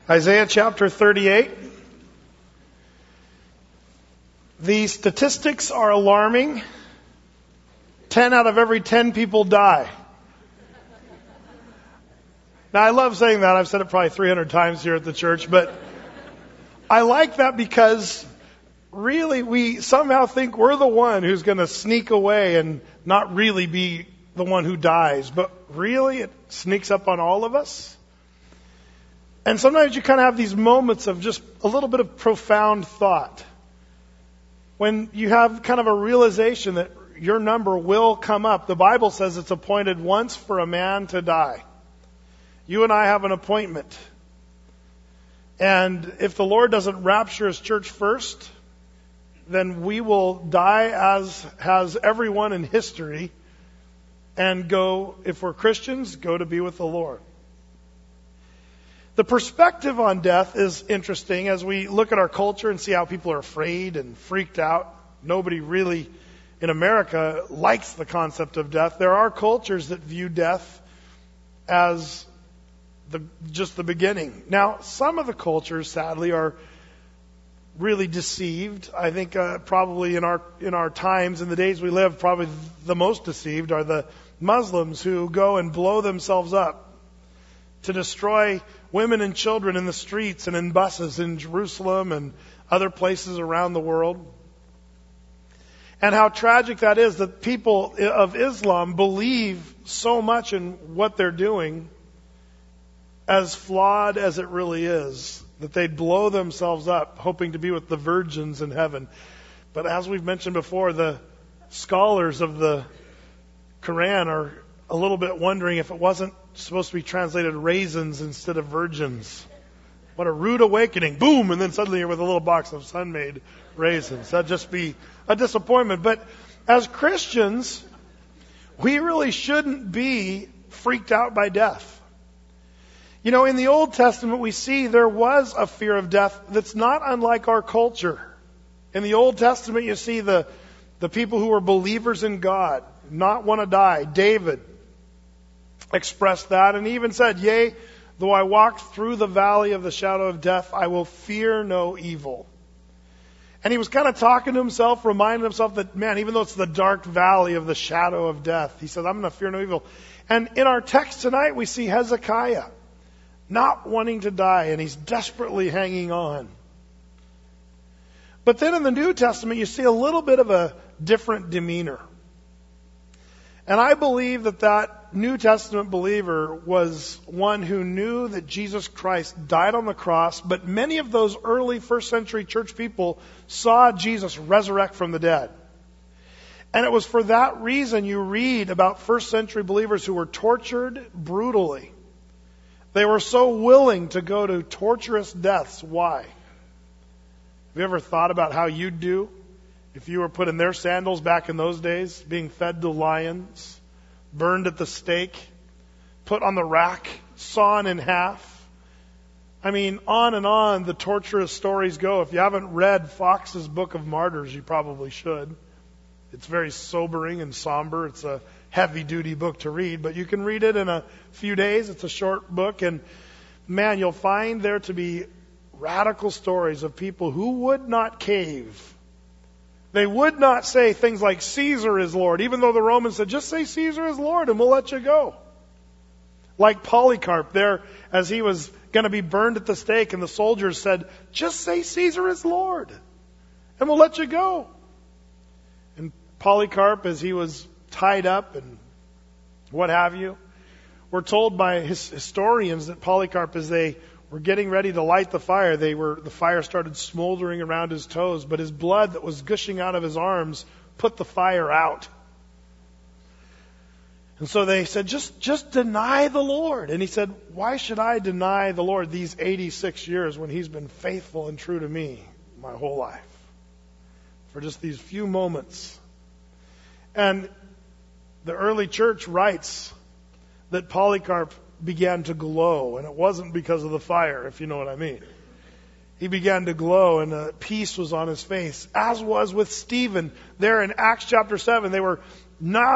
Isaiah chapter 38. The statistics are alarming. 10 out of every 10 people die. Now, I love saying that. I've said it probably 300 times here at the church, but I like that because really we somehow think we're the one who's going to sneak away and not really be the one who dies, but really it sneaks up on all of us. And sometimes you kind of have these moments of just a little bit of profound thought. When you have kind of a realization that your number will come up. The Bible says it's appointed once for a man to die. You and I have an appointment. And if the Lord doesn't rapture His church first, then we will die as has everyone in history and go, if we're Christians, go to be with the Lord. The perspective on death is interesting as we look at our culture and see how people are afraid and freaked out. Nobody really in America likes the concept of death. There are cultures that view death as just the beginning. Now, some of the cultures, sadly, are really deceived. I think probably in our times, in the days we live, probably the most deceived are the Muslims who go and blow themselves up to destroy women and children in the streets and in buses in Jerusalem and other places around the world. And how tragic that is that people of Islam believe so much in what they're doing, as flawed as it really is, that they'd blow themselves up hoping to be with the virgins in heaven. But as we've mentioned before, the scholars of the Quran are a little bit wondering if it wasn't supposed to be translated raisins instead of virgins. What a rude awakening. Boom! And then suddenly you're with a little box of Sun-Maid raisins. That'd just be a disappointment. But as Christians, we really shouldn't be freaked out by death. You know, in the Old Testament, we see there was a fear of death that's not unlike our culture. In the Old Testament, you see the people who were believers in God not want to die. David expressed that, and he even said, "Yea, though I walk through the valley of the shadow of death, I will fear no evil." And he was kind of talking to himself, reminding himself that, man, even though it's the dark valley of the shadow of death, he said, I'm going to fear no evil. And in our text tonight, we see Hezekiah not wanting to die, and he's desperately hanging on. But then in the New Testament, you see a little bit of a different demeanor. And I believe that New Testament believer was one who knew that Jesus Christ died on the cross, but many of those early first century church people saw Jesus resurrect from the dead. And it was for that reason you read about first century believers who were tortured brutally. They were so willing to go to torturous deaths. Why? Have you ever thought about how you'd do if you were put in their sandals back in those days, being fed to lions, burned at the stake, put on the rack, sawn in half? I mean, on and on the torturous stories go. If you haven't read Fox's Book of Martyrs, you probably should. It's very sobering and somber. It's a heavy-duty book to read, but you can read it in a few days. It's a short book, and man, you'll find there to be radical stories of people who would not cave. They would not say things like, Caesar is Lord, even though the Romans said, just say Caesar is Lord and we'll let you go. Like Polycarp there, as he was going to be burned at the stake, and the soldiers said, just say Caesar is Lord and we'll let you go. And Polycarp, as he was tied up and what have you, we're told by historians that Polycarp, as they were getting ready to light the fire, the fire started smoldering around his toes, but his blood that was gushing out of his arms put the fire out. And so they said, just deny the Lord. And he said, why should I deny the Lord these 86 years when He's been faithful and true to me my whole life? For just these few moments. And the early church writes that Polycarp began to glow, and it wasn't because of the fire, if you know what I mean. He began to glow, and peace was on his face, as was with Stephen. There in Acts chapter 7, they were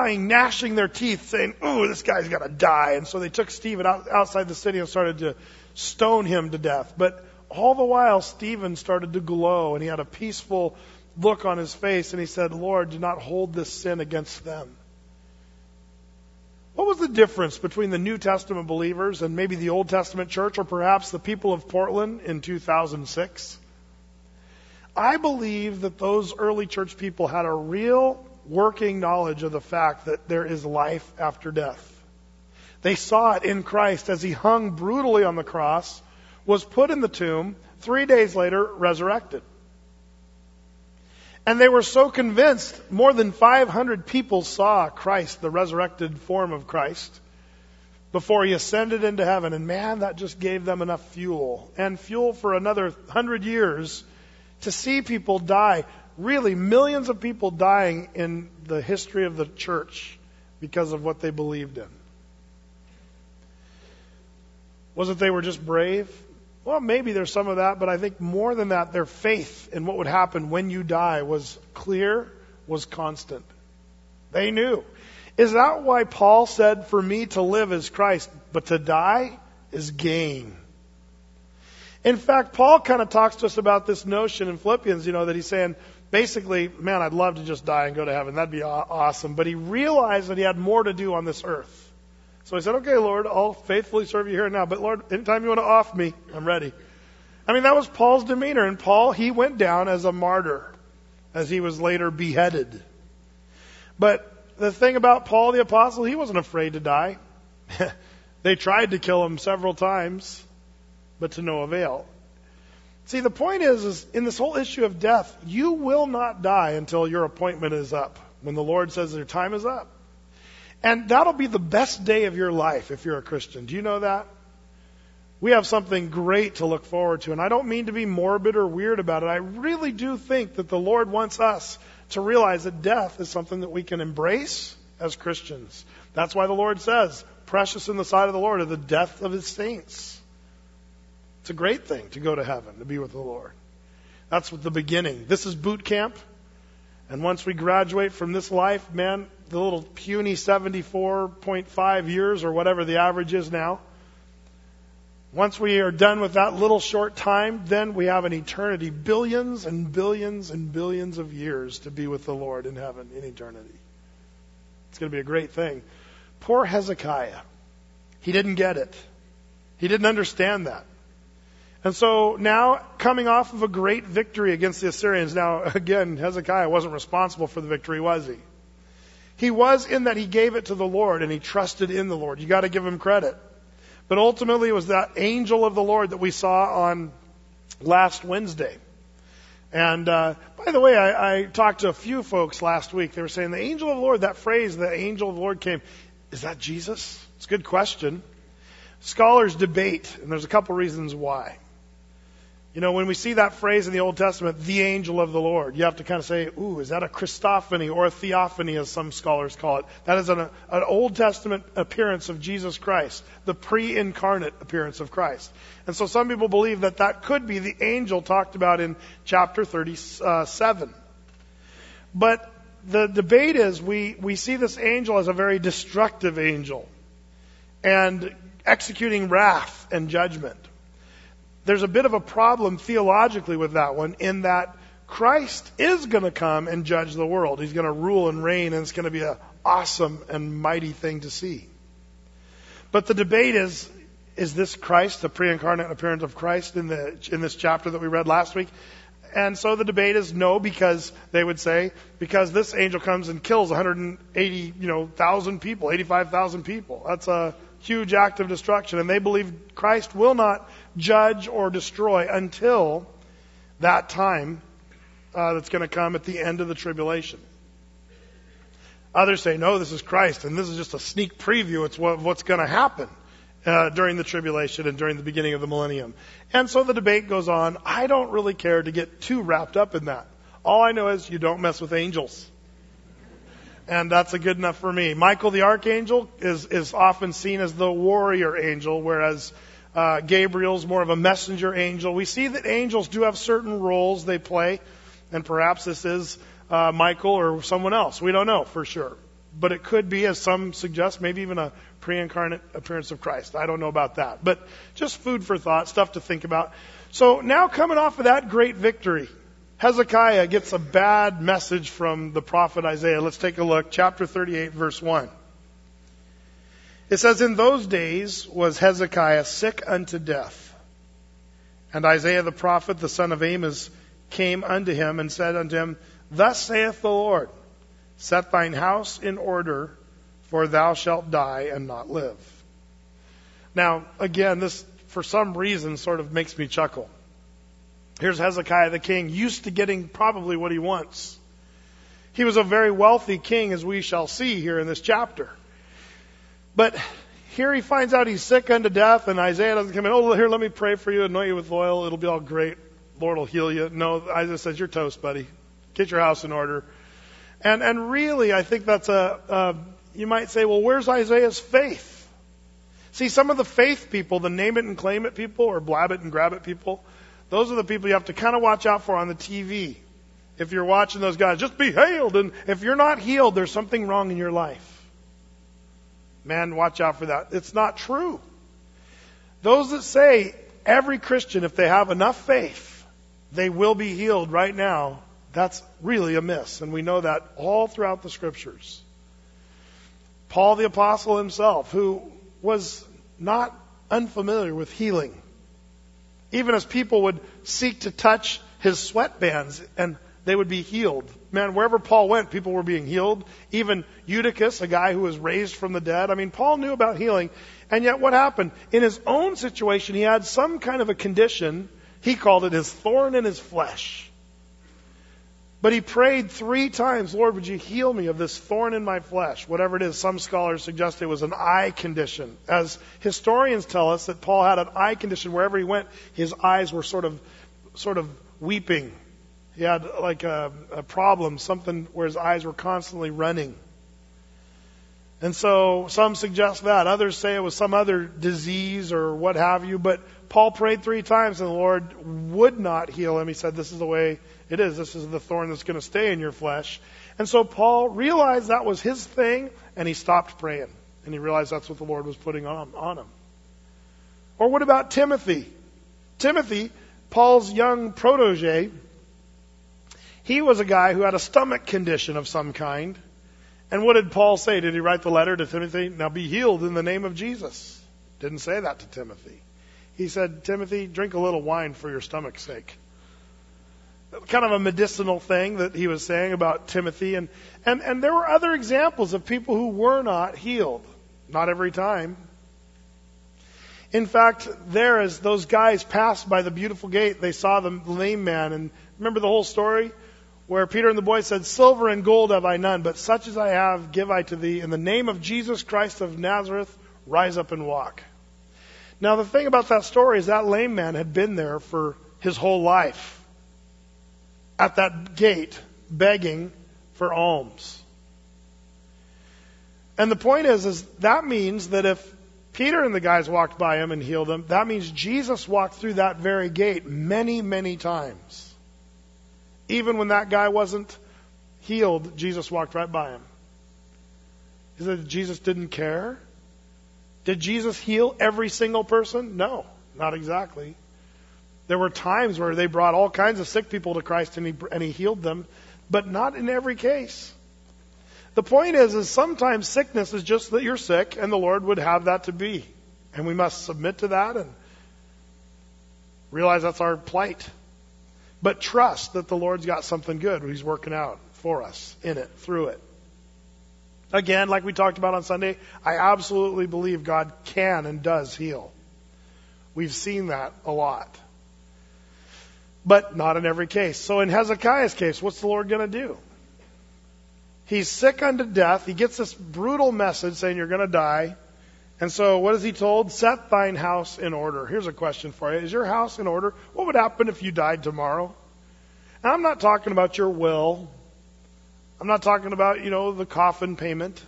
gnashing their teeth, saying, "Ooh, this guy's got to die." And so they took Stephen outside the city and started to stone him to death. But all the while, Stephen started to glow, and he had a peaceful look on his face, and he said, Lord, do not hold this sin against them. What was the difference between the New Testament believers and maybe the Old Testament church, or perhaps the people of Portland in 2006? I believe that those early church people had a real working knowledge of the fact that there is life after death. They saw it in Christ as he hung brutally on the cross, was put in the tomb, 3 days later resurrected. And they were so convinced, more than 500 people saw Christ, the resurrected form of Christ, before he ascended into heaven. And man, that just gave them enough fuel. And fuel for another 100 years to see people die. Really, millions of people dying in the history of the church because of what they believed in. Was it they were just brave? Well, maybe there's some of that, but I think more than that, their faith in what would happen when you die was clear, was constant. They knew. Is that why Paul said, for me to live is Christ, but to die is gain? In fact, Paul kind of talks to us about this notion in Philippians, that he's saying, basically, man, I'd love to just die and go to heaven. That'd be awesome. But he realized that he had more to do on this earth. So he said, okay, Lord, I'll faithfully serve you here and now. But Lord, anytime you want to off me, I'm ready. I mean, that was Paul's demeanor. And Paul, he went down as a martyr, as he was later beheaded. But the thing about Paul the Apostle, he wasn't afraid to die. They tried to kill him several times, but to no avail. See, the point is in this whole issue of death, you will not die until your appointment is up. When the Lord says your time is up. And that'll be the best day of your life if you're a Christian. Do you know that? We have something great to look forward to. And I don't mean to be morbid or weird about it. I really do think that the Lord wants us to realize that death is something that we can embrace as Christians. That's why the Lord says, precious in the sight of the Lord are the death of his saints. It's a great thing to go to heaven, to be with the Lord. That's the beginning. This is boot camp. And once we graduate from this life, man, the little puny 74.5 years or whatever the average is now, once we are done with that little short time, then we have an eternity, billions and billions and billions of years to be with the Lord in heaven in eternity. It's going to be a great thing. Poor Hezekiah. He didn't get it. He didn't understand that. And so now, coming off of a great victory against the Assyrians, now again, Hezekiah wasn't responsible for the victory, was he? He was, in that he gave it to the Lord and he trusted in the Lord. You got to give him credit. But ultimately it was that angel of the Lord that we saw on last Wednesday. And by the way, I talked to a few folks last week. They were saying the angel of the Lord, that phrase, the angel of the Lord came. Is that Jesus? It's a good question. Scholars debate, and there's a couple reasons why. When we see that phrase in the Old Testament, the angel of the Lord, you have to kind of say, ooh, is that a Christophany or a theophany, as some scholars call it? That is an Old Testament appearance of Jesus Christ, the pre-incarnate appearance of Christ. And so some people believe that that could be the angel talked about in chapter 37. But the debate is, we see this angel as a very destructive angel and executing wrath and judgment. There's a bit of a problem theologically with that one, in that Christ is going to come and judge the world. He's going to rule and reign, and it's going to be an awesome and mighty thing to see. But the debate is this Christ, the pre-incarnate appearance of Christ in this chapter that we read last week? And so the debate is no, because they would say, because this angel comes and kills 180,000 people, 85,000 people. That's a huge act of destruction. And they believe Christ will not judge or destroy until that time that's going to come at the end of the tribulation. Others say, no, this is Christ, and this is just a sneak preview. It's what's going to happen during the tribulation and during the beginning of the millennium. And so the debate goes on. I don't really care to get too wrapped up in that. All I know is you don't mess with angels. And that's good enough for me. Michael the archangel is often seen as the warrior angel, whereas Gabriel's more of a messenger angel. We see that angels do have certain roles they play, and perhaps this is Michael or someone else. We don't know for sure. But it could be, as some suggest, maybe even a pre-incarnate appearance of Christ. I don't know about that. But just food for thought, stuff to think about. So now coming off of that great victory, Hezekiah gets a bad message from the prophet Isaiah. Let's take a look. Chapter 38, verse 1. It says, "In those days was Hezekiah sick unto death. And Isaiah the prophet, the son of Amos, came unto him and said unto him, Thus saith the Lord, Set thine house in order, for thou shalt die and not live." Now, again, this for some reason sort of makes me chuckle. Here's Hezekiah the king, used to getting probably what he wants. He was a very wealthy king, as we shall see here in this chapter. But here he finds out he's sick unto death, and Isaiah doesn't come in, "Oh, here, let me pray for you, anoint you with oil, it'll be all great. Lord will heal you." No, Isaiah says, "You're toast, buddy. Get your house in order." And really, I think that's you might say, well, where's Isaiah's faith? See, some of the faith people, the name it and claim it people, or blab it and grab it people, those are the people you have to kind of watch out for on the TV. If you're watching those guys, just be healed. And if you're not healed, there's something wrong in your life. Man, watch out for that. It's not true. Those that say every Christian, if they have enough faith, they will be healed right now, that's really a miss. And we know that all throughout the Scriptures. Paul the Apostle himself, who was not unfamiliar with healing, even as people would seek to touch his sweatbands and they would be healed. Man, wherever Paul went, people were being healed. Even Eutychus, a guy who was raised from the dead. I mean, Paul knew about healing. And yet what happened? In his own situation, he had some kind of a condition. He called it his thorn in his flesh. But he prayed 3 times, "Lord, would you heal me of this thorn in my flesh?" Whatever it is, some scholars suggest it was an eye condition. As historians tell us that Paul had an eye condition. Wherever he went, his eyes were sort of weeping. He had like a problem, something where his eyes were constantly running. And so some suggest that. Others say it was some other disease or what have you. But Paul prayed 3 times and the Lord would not heal him. He said, "This is the way it is. This is the thorn that's going to stay in your flesh." And so Paul realized that was his thing, and he stopped praying. And he realized that's what the Lord was putting on him. Or what about Timothy? Timothy, Paul's young protege, he was a guy who had a stomach condition of some kind. And what did Paul say? Did he write the letter to Timothy? "Now be healed in the name of Jesus." Didn't say that to Timothy. He said, "Timothy, drink a little wine for your stomach's sake." Kind of a medicinal thing that he was saying about Timothy. And there were other examples of people who were not healed. Not every time. In fact, there, as those guys passed by the beautiful gate, they saw the lame man. And remember the whole story? Where Peter and the boy said, "Silver and gold have I none, but such as I have give I to thee. In the name of Jesus Christ of Nazareth, rise up and walk." Now the thing about that story is that lame man had been there for his whole life. At that gate, begging for alms. And the point is that means that if Peter and the guys walked by him and healed him, that means Jesus walked through that very gate many, many times. Even when that guy wasn't healed, Jesus walked right by him. Is it that Jesus didn't care? Did Jesus heal every single person? No, not exactly. There were times where they brought all kinds of sick people to Christ and he healed them, but not in every case. The point is sometimes sickness is just that you're sick and the Lord would have that to be. And we must submit to that and realize that's our plight. But trust that the Lord's got something good He's working out for us in it, through it. Again, like we talked about on Sunday, I absolutely believe God can and does heal. We've seen that a lot. But not in every case. So in Hezekiah's case, what's the Lord going to do? He's sick unto death. He gets this brutal message saying you're going to die. And so what is he told? "Set thine house in order." Here's a question for you. Is your house in order? What would happen if you died tomorrow? And I'm not talking about your will. I'm not talking about, the coffin payment.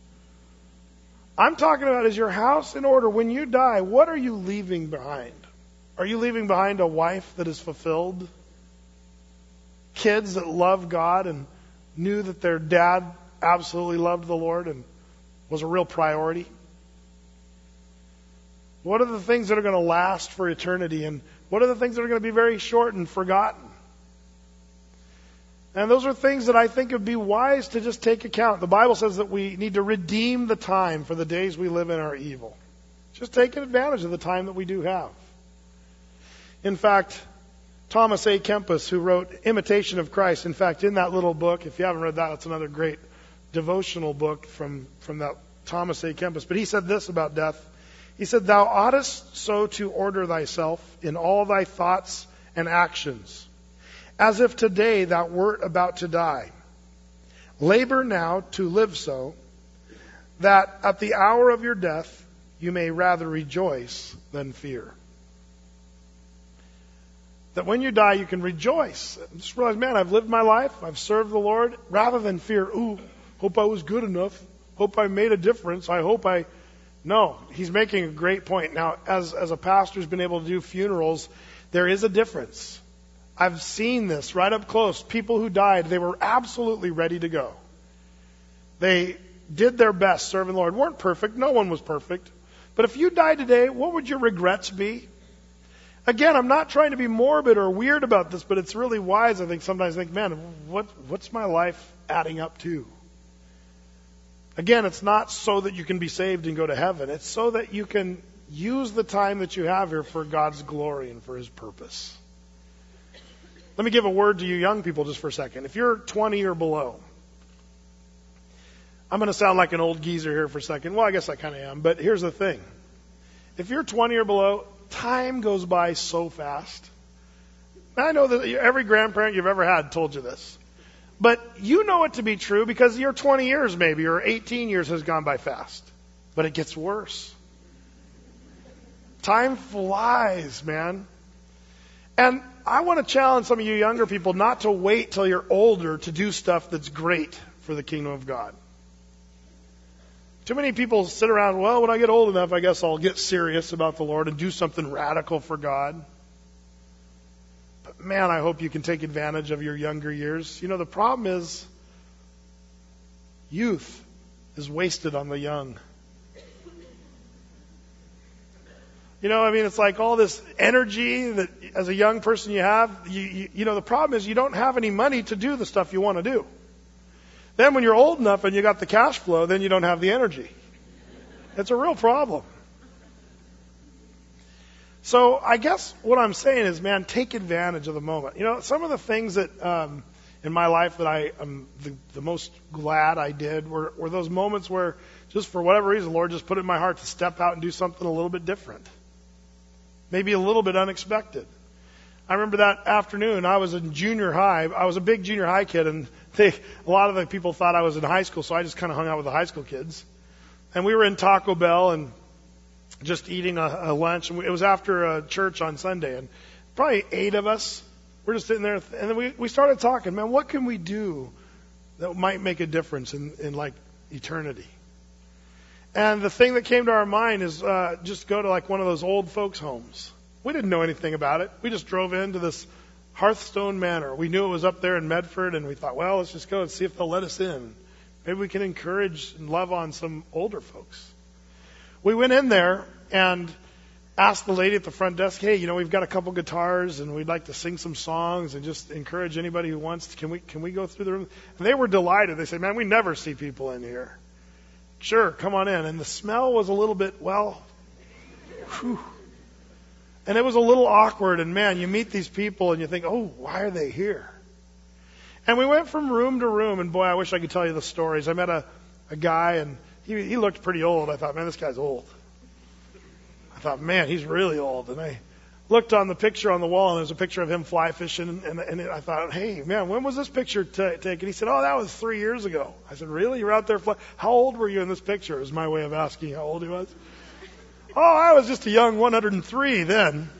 I'm talking about, is your house in order? When you die, what are you leaving behind? Are you leaving behind a wife that is fulfilled? Kids that love God and knew that their dad absolutely loved the Lord and was a real priority? What are the things that are going to last for eternity? And what are the things that are going to be very short and forgotten? And those are things that I think would be wise to just take account. The Bible says that we need to redeem the time, for the days we live in are evil. Just taking advantage of the time that we do have. In fact, Thomas A. Kempis, who wrote Imitation of Christ, in fact, in that little book, if you haven't read that, it's another great devotional book from that Thomas A. Kempis. But he said this about death. He said, "Thou oughtest so to order thyself in all thy thoughts and actions, as if today thou wert about to die. Labor now to live so, that at the hour of your death you may rather rejoice than fear." That when you die, you can rejoice. Just realize, man, I've lived my life, I've served the Lord, rather than fear, ooh, hope I was good enough, hope I made a difference, No, he's making a great point. Now, as a pastor who's been able to do funerals, there is a difference. I've seen this right up close. People who died, they were absolutely ready to go. They did their best serving the Lord. Weren't perfect. No one was perfect. But if you died today, what would your regrets be? Again, I'm not trying to be morbid or weird about this, but it's really wise. I think sometimes man, what's my life adding up to? Again, it's not so that you can be saved and go to heaven. It's so that you can use the time that you have here for God's glory and for His purpose. Let me give a word to you young people just for a second. If you're 20 or below, I'm going to sound like an old geezer here for a second. Well, I guess I kind of am, but here's the thing. If you're 20 or below, time goes by so fast. I know that every grandparent you've ever had told you this. But you know it to be true because your 20 years maybe or 18 years has gone by fast. But it gets worse. Time flies, man. And I want to challenge some of you younger people not to wait till you're older to do stuff that's great for the kingdom of God. Too many people sit around, well, when I get old enough, I guess I'll get serious about the Lord and do something radical for God. But man, I hope you can take advantage of your younger years. You know, the problem is youth is wasted on the young. You know, I mean, it's like all this energy that as a young person you have. You know, the problem is you don't have any money to do the stuff you want to do. Then when you're old enough and you got the cash flow, then you don't have the energy. It's a real problem. So I guess what I'm saying is, man, take advantage of the moment. You know, some of the things that in my life that I am the most glad I did were those moments where just for whatever reason, the Lord just put it in my heart to step out and do something a little bit different. Maybe a little bit unexpected. I remember that afternoon, I was in junior high. I was a big junior high kid, and a lot of the people thought I was in high school, so I just kind of hung out with the high school kids. And we were in Taco Bell and just eating a lunch. And it was after church on Sunday, and probably 8 of us were just sitting there. And then we started talking, man, what can we do that might make a difference in like eternity? And the thing that came to our mind is just go to like one of those old folks' homes. We didn't know anything about it. We just drove into this Hearthstone Manor. We knew it was up there in Medford, and we thought, well, let's just go and see if they'll let us in. Maybe we can encourage and love on some older folks. We went in there and asked the lady at the front desk, hey, you know, we've got a couple guitars, and we'd like to sing some songs and just encourage anybody who wants. Can we go through the room? And they were delighted. They said, man, we never see people in here. Sure, come on in. And the smell was a little bit, well, whew. And it was a little awkward, and man, you meet these people and you think, oh, why are they here? And we went from room to room, and boy, I wish I could tell you the stories. I met a guy, and he looked pretty old. I thought, man, this guy's old. I thought, man, he's really old. And I looked on the picture on the wall, and there's a picture of him fly fishing, and I thought, hey, man, when was this picture taken? He said, oh, that was 3 years ago. I said, really? You were out there flying? How old were you in this picture? Is my way of asking how old he was. Oh, I was just a young 103 then.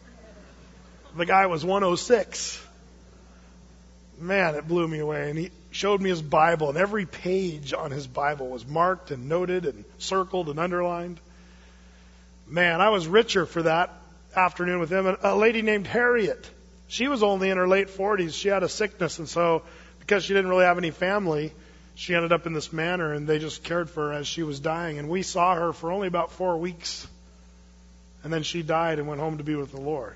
The guy was 106. Man, it blew me away. And he showed me his Bible, and every page on his Bible was marked and noted and circled and underlined. Man, I was richer for that afternoon with him. And a lady named Harriet. She was only in her late 40s. She had a sickness, and so because she didn't really have any family, she ended up in this manor, and they just cared for her as she was dying. And we saw her for only about 4 weeks. And then she died and went home to be with the Lord.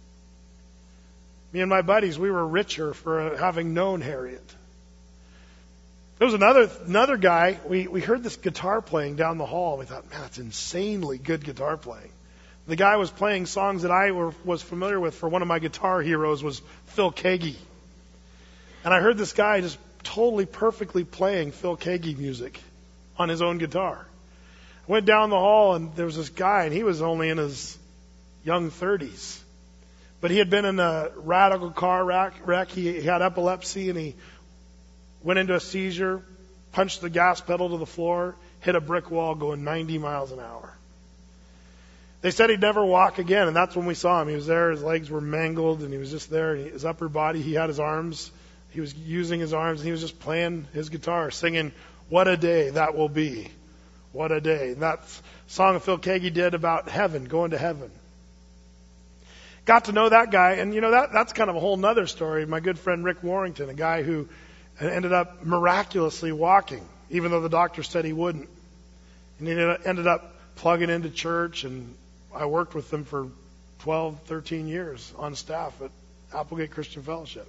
Me and my buddies, we were richer for having known Harriet. There was another guy, we heard this guitar playing down the hall. We thought, man, that's insanely good guitar playing. The guy was playing songs that I was familiar with. For one of my guitar heroes was Phil Keaggy. And I heard this guy just totally perfectly playing Phil Keaggy music on his own guitar. I went down the hall, and there was this guy, and he was only in his young 30s. But he had been in a radical car wreck. He had epilepsy, and he went into a seizure, punched the gas pedal to the floor, hit a brick wall going 90 miles an hour. They said he'd never walk again, and that's when we saw him. He was there, his legs were mangled, and he was just there. His upper body, he had his arms. He was using his arms, and he was just playing his guitar, singing, "What a Day That Will Be." What a day. And that song Phil Keaggy did about heaven, going to heaven. Got to know that guy, and that's kind of a whole nother story. My good friend Rick Warrington, a guy who ended up miraculously walking, even though the doctor said he wouldn't. And he ended up plugging into church, and I worked with him for 12, 13 years on staff at Applegate Christian Fellowship.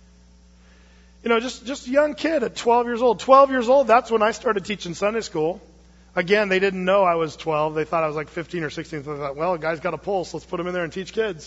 Just a young kid at 12 years old. 12 years old, that's when I started teaching Sunday school. Again, they didn't know I was 12. They thought I was like 15 or 16. So they thought, well, a guy's got a pulse. Let's put him in there and teach kids.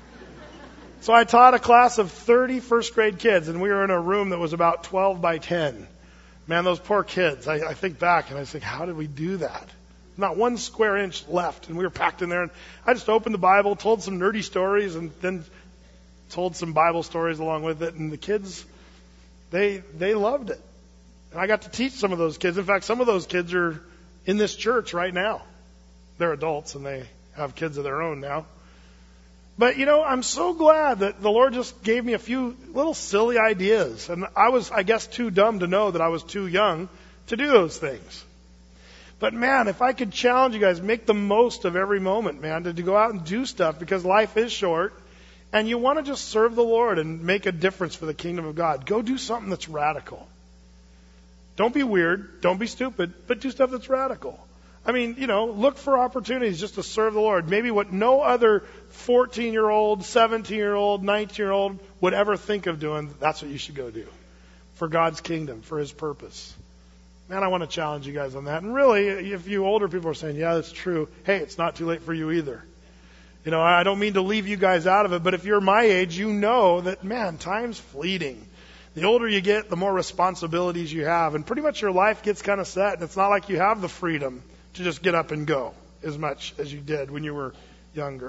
So I taught a class of 30 first grade kids, and we were in a room that was about 12 by 10. Man, those poor kids. I think back, and I think, how did we do that? Not one square inch left, and we were packed in there. And I just opened the Bible, told some nerdy stories, and then told some Bible stories along with it. And the kids, they loved it. And I got to teach some of those kids. In fact, some of those kids are in this church right now. They're adults, and they have kids of their own now. But, I'm so glad that the Lord just gave me a few little silly ideas. And I was, I guess, too dumb to know that I was too young to do those things. But, man, if I could challenge you guys, make the most of every moment, man, to go out and do stuff, because life is short. And you want to just serve the Lord and make a difference for the kingdom of God. Go do something that's radical. Don't be weird. Don't be stupid. But do stuff that's radical. I mean, look for opportunities just to serve the Lord. Maybe what no other 14-year-old, 17-year-old, 19-year-old would ever think of doing, that's what you should go do. For God's kingdom, for His purpose. Man, I want to challenge you guys on that. And really, if you older people are saying, yeah, that's true, hey, it's not too late for you either. I don't mean to leave you guys out of it, but if you're my age, you know that, man, time's fleeting. The older you get, the more responsibilities you have. And pretty much your life gets kind of set. And it's not like you have the freedom to just get up and go as much as you did when you were younger.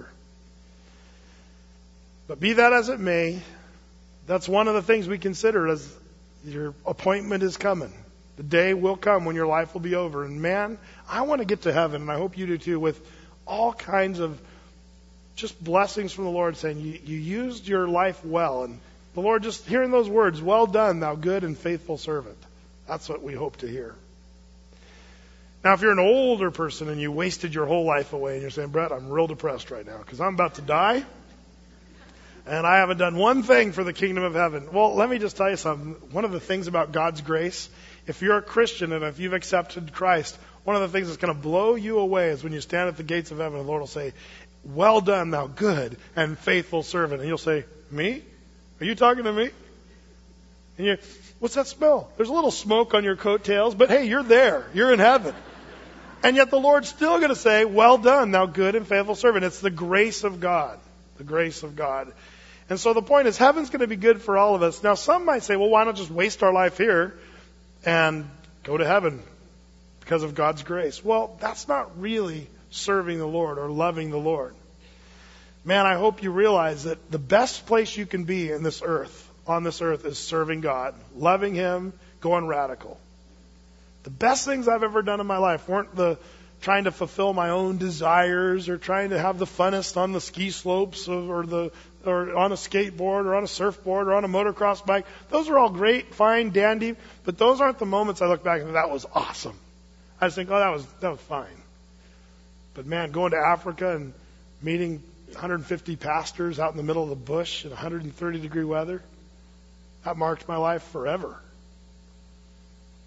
But be that as it may, that's one of the things we consider as your appointment is coming. The day will come when your life will be over. And man, I want to get to heaven, and I hope you do too, with all kinds of just blessings from the Lord saying, you used your life well. And the Lord just hearing those words, well done, thou good and faithful servant. That's what we hope to hear. Now, if you're an older person and you wasted your whole life away and you're saying, Brett, I'm real depressed right now because I'm about to die and I haven't done one thing for the kingdom of heaven. Well, let me just tell you something. One of the things about God's grace, if you're a Christian and if you've accepted Christ, one of the things that's going to blow you away is when you stand at the gates of heaven, the Lord will say, well done, thou good and faithful servant. And you'll say, me? Are you talking to me? And what's that smell? There's a little smoke on your coattails, but hey, you're there. You're in heaven. And yet the Lord's still going to say, well done, thou good and faithful servant. It's the grace of God. The grace of God. And so the point is, heaven's going to be good for all of us. Now, some might say, well, why not just waste our life here and go to heaven because of God's grace? Well, that's not really serving the Lord or loving the Lord. Man, I hope you realize that the best place you can be on this earth is serving God, loving Him, going radical. The best things I've ever done in my life weren't the trying to fulfill my own desires or trying to have the funnest on the ski slopes or on a skateboard or on a surfboard or on a motocross bike. Those are all great, fine, dandy, but those aren't the moments I look back and that was awesome. I just think, oh, that was fine. But man, going to Africa and meeting 150 pastors out in the middle of the bush in 130-degree weather, that marked my life forever.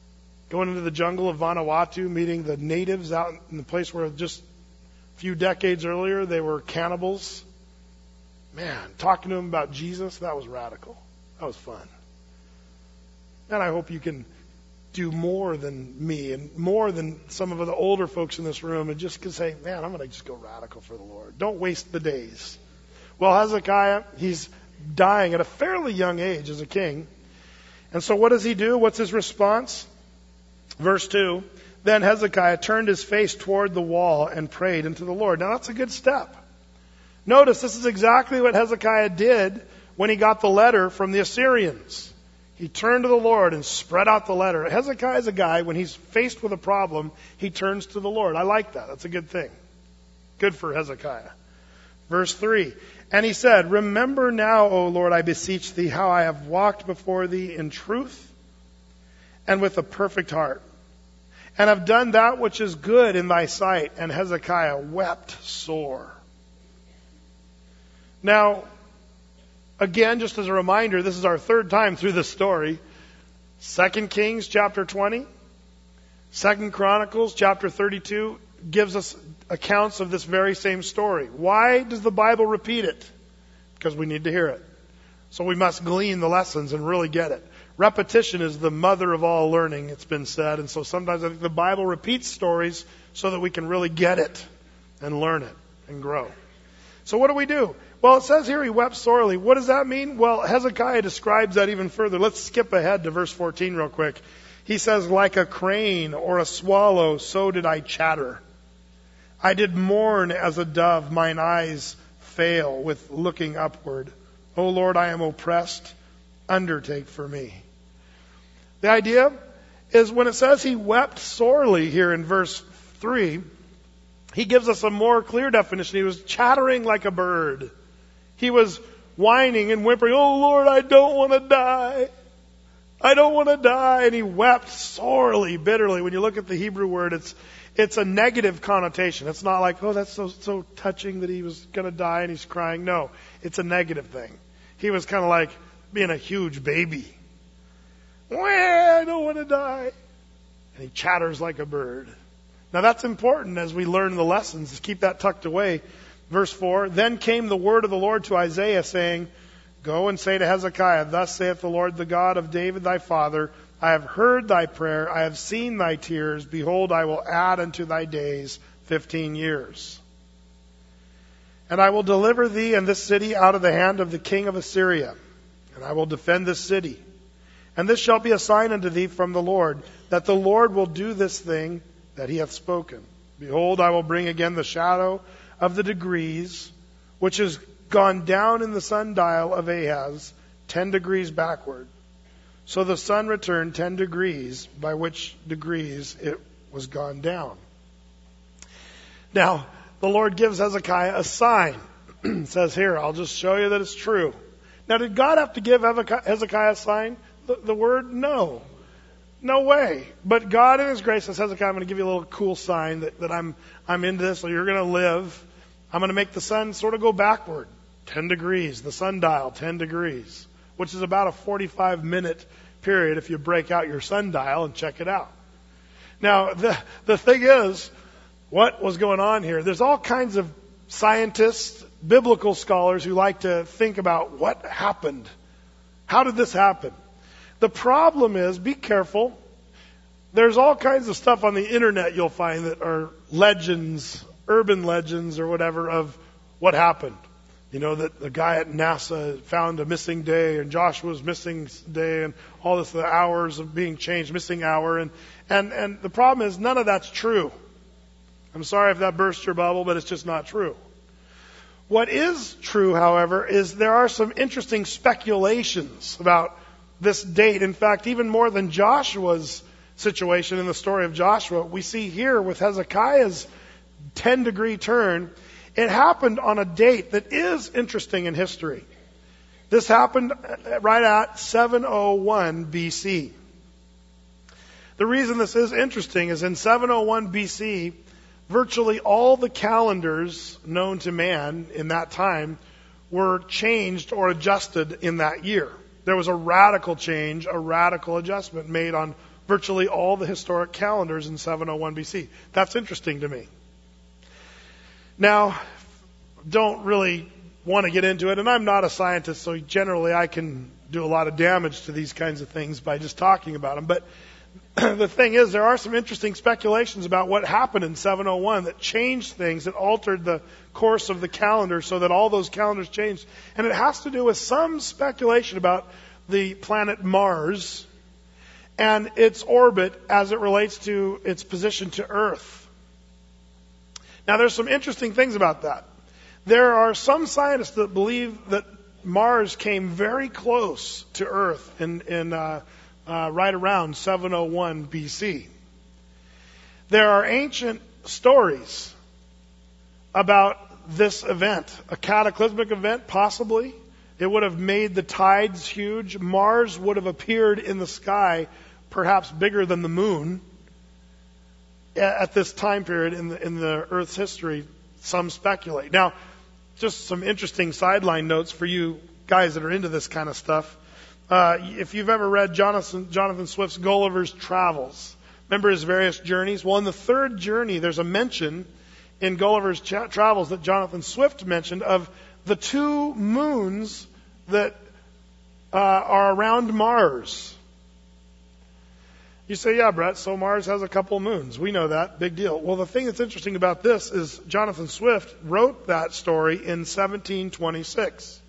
going into the jungle of Vanuatu, meeting the natives out in the place where just a few decades earlier they were cannibals. Man, talking to them about Jesus, that was radical. That was fun. And I hope you can do more than me and more than some of the older folks in this room and just can say, man, I'm going to just go radical for the Lord. Don't waste the days. Well, Hezekiah, he's dying at a fairly young age as a king. And so what does he do? What's his response? Verse 2, then Hezekiah turned his face toward the wall and prayed unto the Lord. Now that's a good step. Notice this is exactly what Hezekiah did when he got the letter from the Assyrians. He turned to the Lord and spread out the letter. Hezekiah is a guy, when he's faced with a problem, he turns to the Lord. I like that. That's a good thing. Good for Hezekiah. Verse 3, and he said, remember now, O Lord, I beseech thee, how I have walked before thee in truth and with a perfect heart, and have done that which is good in thy sight. And Hezekiah wept sore. Now, again, just as a reminder, this is our third time through this story. 2 Kings chapter 20, 2 Chronicles chapter 32 gives us accounts of this very same story. Why does the Bible repeat it? Because we need to hear it. So we must glean the lessons and really get it. Repetition is the mother of all learning, it's been said. And so sometimes I think the Bible repeats stories so that we can really get it and learn it and grow. So what do? Well, it says here he wept sorely. What does that mean? Well, Hezekiah describes that even further. Let's skip ahead to verse 14 real quick. He says, like a crane or a swallow, so did I chatter. I did mourn as a dove, mine eyes fail with looking upward. O Lord, I am oppressed. Undertake for me. The idea is when it says he wept sorely here in verse 3, he gives us a more clear definition. He was chattering like a bird. He was whining and whimpering, oh Lord, I don't want to die. I don't want to die. And he wept sorely, bitterly. When you look at the Hebrew word, it's a negative connotation. It's not like, oh, that's so touching that he was going to die and he's crying. No, it's a negative thing. He was kind of like being a huge baby. I don't want to die. And he chatters like a bird. Now that's important as we learn the lessons. Keep that tucked away. Verse 4, then came the word of the Lord to Isaiah, saying, go and say to Hezekiah, thus saith the Lord, the God of David thy father, I have heard thy prayer, I have seen thy tears. Behold, I will add unto thy days 15 years. And I will deliver thee and this city out of the hand of the king of Assyria. And I will defend this city. And this shall be a sign unto thee from the Lord, that the Lord will do this thing that he hath spoken. Behold, I will bring again the shadow of the degrees, which is gone down in the sundial of Ahaz, 10 degrees backward. So the sun returned 10 degrees, by which degrees it was gone down. Now, the Lord gives Hezekiah a sign. It says here, I'll just show you that it's true. Now, did God have to give Hezekiah a sign? The word, no. No way. But God in His grace says, Hezekiah, I'm going to give you a little cool sign that I'm into this, so you're going to live. I'm going to make the sun sort of go backward, 10 degrees, the sundial, 10 degrees, which is about a 45-minute period if you break out your sundial and check it out. Now, the thing is, what was going on here? There's all kinds of scientists, biblical scholars who like to think about what happened. How did this happen? The problem is, be careful. There's all kinds of stuff on the internet you'll find that are legends, urban legends or whatever of what happened. You know, that the guy at NASA found a missing day and Joshua's missing day and all this, the hours of being changed, missing hour. And the problem is none of that's true. I'm sorry if that burst your bubble, but it's just not true. What is true, however, is there are some interesting speculations about this date. In fact, even more than Joshua's situation in the story of Joshua, we see here with Hezekiah's 10-degree turn, it happened on a date that is interesting in history. This happened right at 701 BC. The reason this is interesting is in 701 BC, virtually all the calendars known to man in that time were changed or adjusted in that year. There was a radical change, a radical adjustment made on virtually all the historic calendars in 701 BC. That's interesting to me. Now, don't really want to get into it, and I'm not a scientist, so generally I can do a lot of damage to these kinds of things by just talking about them. But the thing is, there are some interesting speculations about what happened in 701 that changed things, that altered the course of the calendar so that all those calendars changed. And it has to do with some speculation about the planet Mars and its orbit as it relates to its position to Earth. Now, there's some interesting things about that. There are some scientists that believe that Mars came very close to Earth in right around 701 BC. There are ancient stories about this event, a cataclysmic event, possibly. It would have made the tides huge. Mars would have appeared in the sky, perhaps bigger than the moon, at this time period in the Earth's history. Some speculate. Now, just some interesting sideline notes for you guys that are into this kind of stuff. If you've ever read Jonathan Swift's Gulliver's Travels, remember his various journeys? Well, in the third journey, there's a mention in Gulliver's Travels that Jonathan Swift mentioned of the two moons that are around Mars. You say, yeah, Brett, so Mars has a couple moons. We know that. Big deal. Well, the thing that's interesting about this is Jonathan Swift wrote that story in 1726.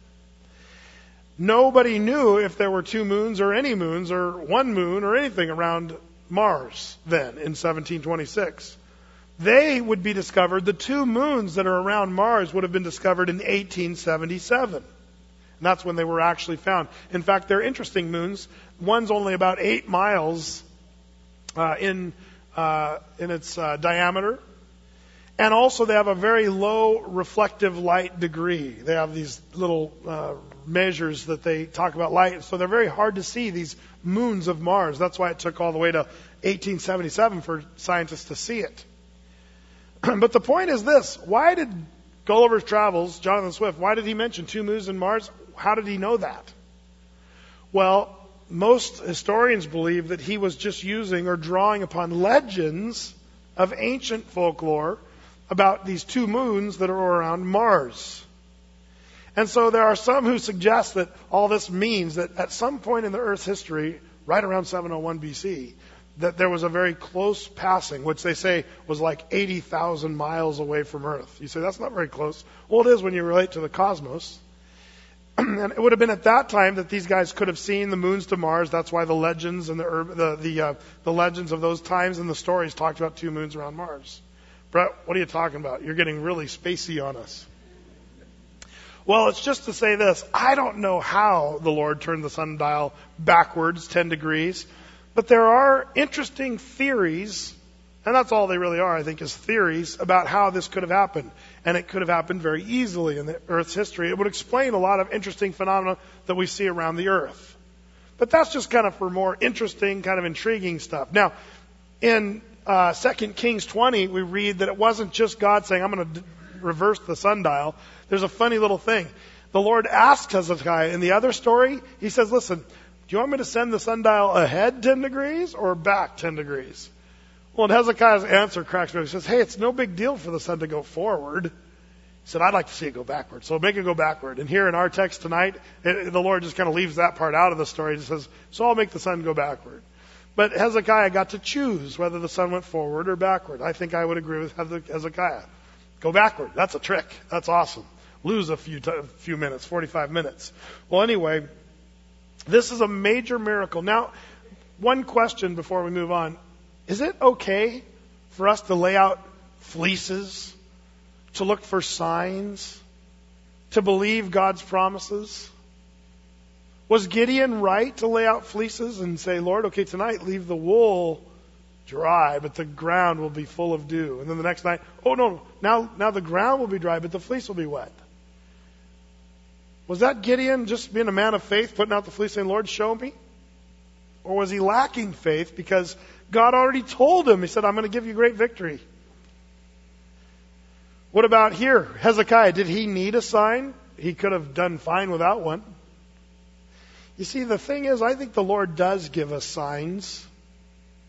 Nobody knew if there were two moons or any moons or one moon or anything around Mars then in 1726. They would be discovered, the two moons that are around Mars would have been discovered in 1877. And that's when they were actually found. In fact, they're interesting moons. One's only about 8 miles in its diameter. And also they have a very low reflective light degree. They have these little measures that they talk about light. So they're very hard to see, these moons of Mars. That's why it took all the way to 1877 for scientists to see it. But the point is this. Why did Gulliver's Travels, Jonathan Swift, why did he mention two moons in Mars? How did he know that? Well, most historians believe that he was just using or drawing upon legends of ancient folklore about these two moons that are around Mars. And so there are some who suggest that all this means that at some point in the Earth's history, right around 701 BC, that there was a very close passing, which they say was like 80,000 miles away from Earth. You say, that's not very close. Well, it is when you relate to the cosmos. And it would have been at that time that these guys could have seen the moons to Mars. That's why the legends and the legends of those times and the stories talked about two moons around Mars. Brett, what are you talking about? You're getting really spacey on us. Well, it's just to say this. I don't know how the Lord turned the sundial backwards 10 degrees, but there are interesting theories, and that's all they really are, I think, is theories about how this could have happened. And it could have happened very easily in the Earth's history. It would explain a lot of interesting phenomena that we see around the Earth. But that's just kind of for more interesting, kind of intriguing stuff. Now, in 2 Kings 20, we read that it wasn't just God saying, I'm going to reverse the sundial. There's a funny little thing. The Lord asked Hezekiah in the other story, he says, listen, do you want me to send the sundial ahead 10 degrees or back 10 degrees? Well, and Hezekiah's answer cracks me up. He says, hey, it's no big deal for the sun to go forward. He said, I'd like to see it go backward. So make it go backward. And here in our text tonight, the Lord just kind of leaves that part out of the story. He says, so I'll make the sun go backward. But Hezekiah got to choose whether the sun went forward or backward. I think I would agree with Hezekiah. Go backward. That's a trick. That's awesome. Lose a few minutes, 45 minutes. Well, anyway, this is a major miracle. Now, one question before we move on. Is it okay for us to lay out fleeces, to look for signs, to believe God's promises? Was Gideon right to lay out fleeces and say, Lord, okay, tonight leave the wool dry, but the ground will be full of dew. And then the next night, oh no, now the ground will be dry, but the fleece will be wet. Was that Gideon just being a man of faith, putting out the fleece saying, Lord, show me? Or was he lacking faith because God already told him, he said, I'm going to give you great victory. What about here? Hezekiah, did he need a sign? He could have done fine without one. You see, the thing is, I think the Lord does give us signs.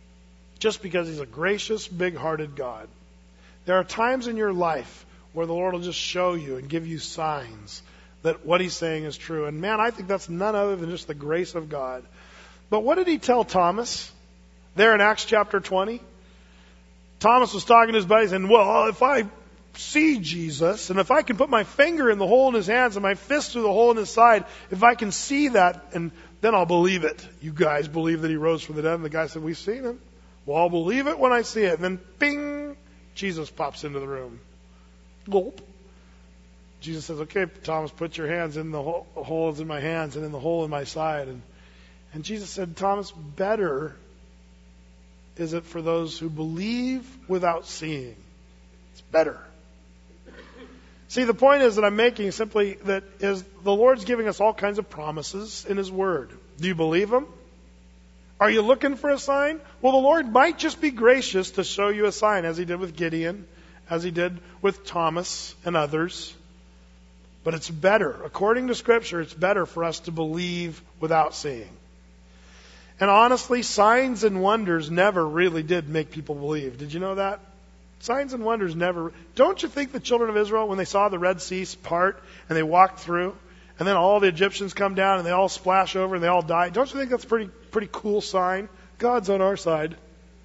just because He's a gracious, big-hearted God. There are times in your life where the Lord will just show you and give you signs that what He's saying is true. And man, I think that's none other than just the grace of God. But what did He tell Thomas there in Acts chapter 20? Thomas was talking to his buddies, and well, if I see Jesus, and if I can put my finger in the hole in His hands and my fist through the hole in His side, if I can see that, and then I'll believe it. You guys believe that He rose from the dead? And the guy said, we've seen Him. Well, I'll believe it when I see it. And then, bing, Jesus pops into the room. Gulp. Jesus says, okay, Thomas, put your hands in the holes in my hands and in the hole in my side. And Jesus said, Thomas, better is it for those who believe without seeing. It's better. See, the point is that I'm making simply that is the Lord's giving us all kinds of promises in His Word. Do you believe them? Are you looking for a sign? Well, the Lord might just be gracious to show you a sign, as He did with Gideon, as He did with Thomas and others. But it's better. According to Scripture, it's better for us to believe without seeing. And honestly, signs and wonders never really did make people believe. Did you know that? Signs and wonders never. Don't you think the children of Israel, when they saw the Red Sea part and they walked through, and then all the Egyptians come down and they all splash over and they all die, don't you think that's a pretty cool sign? God's on our side.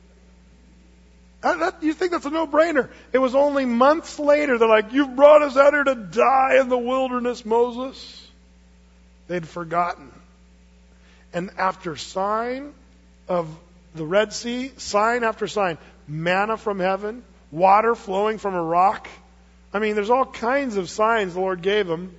You think that's a no-brainer. It was only months later they're like, you brought us out here to die in the wilderness, Moses. They'd forgotten. And after sign of the Red Sea, sign after sign, manna from heaven, water flowing from a rock. I mean, there's all kinds of signs the Lord gave them,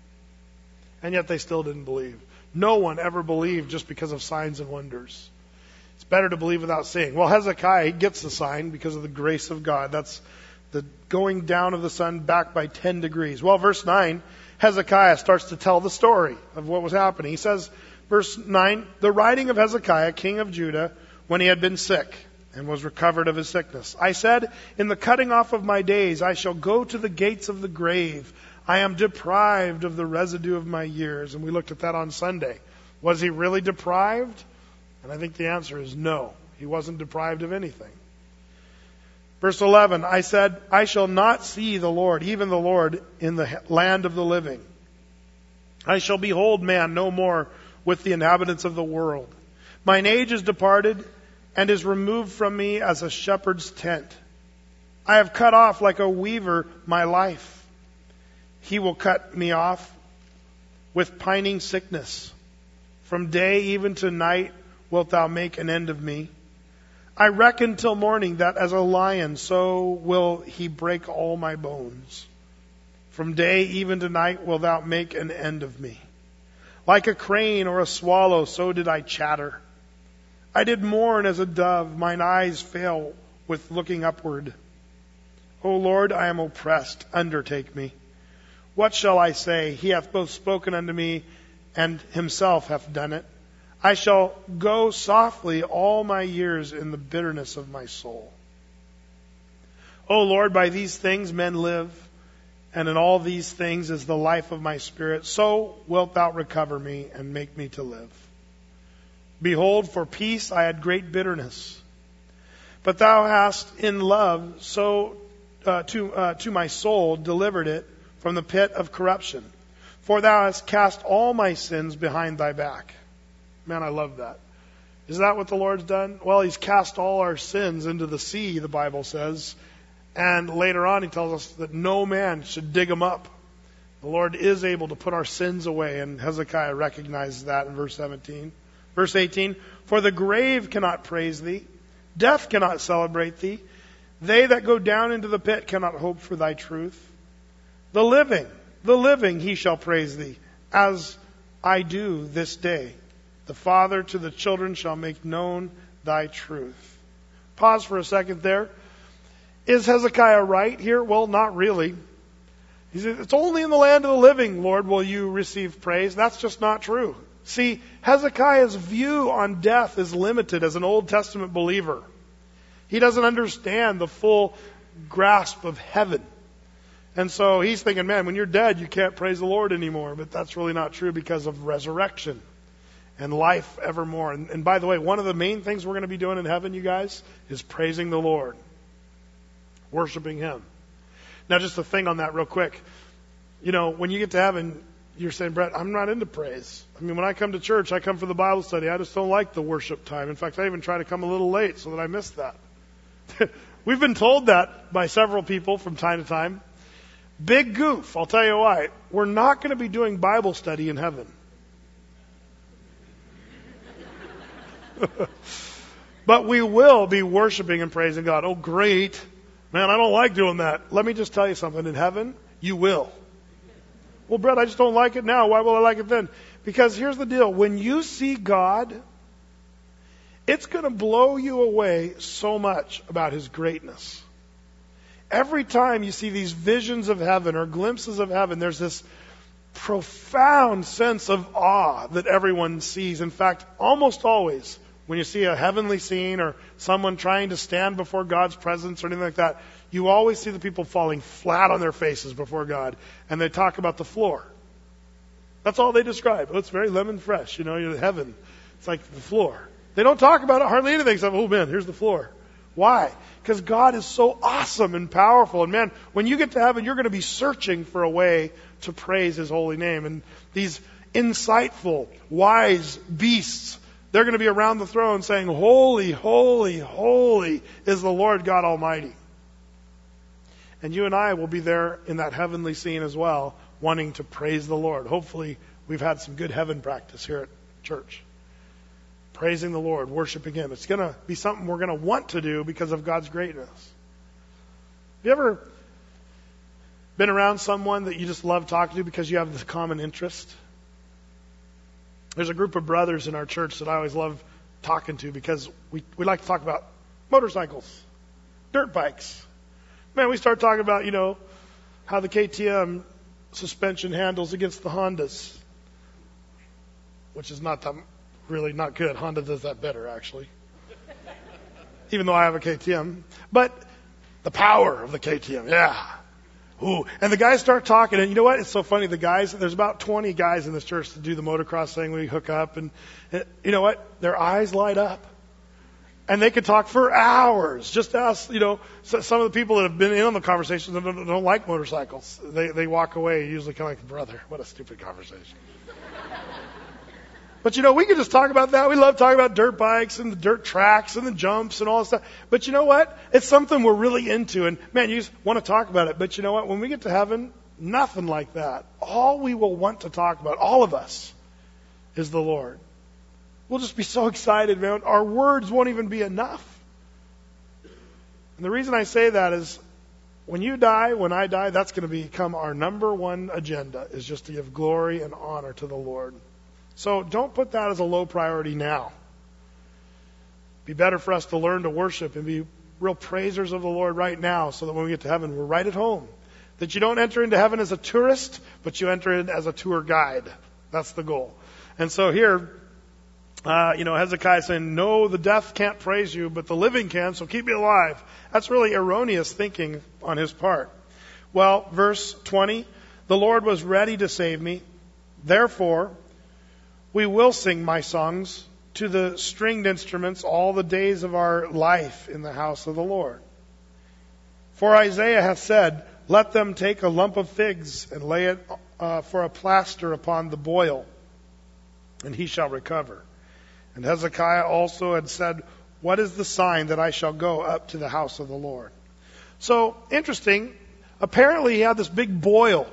and yet they still didn't believe. No one ever believed just because of signs and wonders. It's better to believe without seeing. Well, Hezekiah, he gets the sign because of the grace of God. That's the going down of the sun back by 10 degrees. Well, verse 9, Hezekiah starts to tell the story of what was happening. He says, verse 9, the writing of Hezekiah, king of Judah, when he had been sick and was recovered of his sickness. I said, in the cutting off of my days, I shall go to the gates of the grave. I am deprived of the residue of my years. And we looked at that on Sunday. Was he really deprived? And I think the answer is no. He wasn't deprived of anything. Verse 11, I said, I shall not see the Lord, even the Lord, in the land of the living. I shall behold man no more with the inhabitants of the world. Mine age is departed and is removed from me as a shepherd's tent. I have cut off like a weaver my life. He will cut me off with pining sickness. From day even to night wilt thou make an end of me. I reckon till morning that as a lion, so will he break all my bones. From day even to night wilt thou make an end of me. Like a crane or a swallow, so did I chatter. I did mourn as a dove, mine eyes fail with looking upward. O Lord, I am oppressed, undertake me. What shall I say? He hath both spoken unto me, and himself hath done it. I shall go softly all my years in the bitterness of my soul. O Lord, by these things men live, and in all these things is the life of my spirit. So wilt thou recover me and make me to live. Behold, for peace I had great bitterness. But thou hast in love to my soul delivered it from the pit of corruption. For thou hast cast all my sins behind thy back. Man, I love that. Is that what the Lord's done? Well, He's cast all our sins into the sea, the Bible says. And later on He tells us that no man should dig them up. The Lord is able to put our sins away, and Hezekiah recognizes that in verse 17. Verse 18, for the grave cannot praise thee, death cannot celebrate thee, they that go down into the pit cannot hope for thy truth. The living he shall praise thee, as I do this day. The father to the children shall make known thy truth. Pause for a second there. Is Hezekiah right here? Well, not really. He said, it's only in the land of the living, Lord, will you receive praise. That's just not true. See, Hezekiah's view on death is limited as an Old Testament believer. He doesn't understand the full grasp of heaven. And so he's thinking, man, when you're dead, you can't praise the Lord anymore. But that's really not true because of resurrection. and life evermore. And by the way, one of the main things we're going to be doing in heaven, you guys, is praising the Lord, worshiping Him. Now, just a thing on that real quick. You know, when you get to heaven, you're saying, Brett, I'm not into praise. I mean, when I come to church, I come for the Bible study. I just don't like the worship time. In fact, I even try to come a little late so that I miss that. We've been told that by several people from time to time. Big goof. I'll tell you why. We're not going to be doing Bible study in heaven. But we will be worshiping and praising God. Oh, great. Man, I don't like doing that. Let me just tell you something. In heaven, you will. Well, Brett, I just don't like it now. Why will I like it then? Because here's the deal. When you see God, it's going to blow you away so much about His greatness. Every time you see these visions of heaven or glimpses of heaven, there's this profound sense of awe that everyone sees. In fact, almost always, when you see a heavenly scene or someone trying to stand before God's presence or anything like that, you always see the people falling flat on their faces before God, and they talk about the floor. That's all they describe. Oh, it's very lemon fresh, you're in heaven. It's like the floor. They don't talk about it hardly anything except, oh man, here's the floor. Why? Because God is so awesome and powerful. And man, when you get to heaven, you're going to be searching for a way to praise His holy name. And these insightful, wise beasts, they're going to be around the throne saying, holy, holy, holy is the Lord God Almighty. And you and I will be there in that heavenly scene as well, wanting to praise the Lord. Hopefully, we've had some good heaven practice here at church. Praising the Lord, worshiping Him. It's going to be something we're going to want to do because of God's greatness. Have you ever been around someone that you just love talking to because you have this common interest? There's a group of brothers in our church that I always love talking to because we like to talk about motorcycles, dirt bikes. Man, we start talking about, how the KTM suspension handles against the Hondas, which is really not good. Honda does that better, actually. Even though I have a KTM. But the power of the KTM, yeah. Ooh. And the guys start talking, and you know what? It's so funny. There's about 20 guys in this church that do the motocross thing. We hook up, and you know what? Their eyes light up. And they could talk for hours. Just ask, some of the people that have been in on the conversations don't like motorcycles. They walk away usually kind of like, brother, what a stupid conversation. But we could just talk about that. We love talking about dirt bikes and the dirt tracks and the jumps and all that stuff. But you know what? It's something we're really into. And man, you just want to talk about it. But you know what? When we get to heaven, nothing like that. All we will want to talk about, all of us, is the Lord. We'll just be so excited, man. Our words won't even be enough. And the reason I say that is when I die, that's going to become our number one agenda, is just to give glory and honor to the Lord. So don't put that as a low priority now. Be better for us to learn to worship and be real praisers of the Lord right now so that when we get to heaven, we're right at home. That you don't enter into heaven as a tourist, but you enter in as a tour guide. That's the goal. And so here, Hezekiah is saying, no, the death can't praise you, but the living can, so keep me alive. That's really erroneous thinking on his part. Well, verse 20, the Lord was ready to save me. Therefore, we will sing my songs to the stringed instruments all the days of our life in the house of the Lord. For Isaiah hath said, let them take a lump of figs and lay it for a plaster upon the boil, and he shall recover. And Hezekiah also had said, what is the sign that I shall go up to the house of the Lord? So, interesting. Apparently he had this big boil.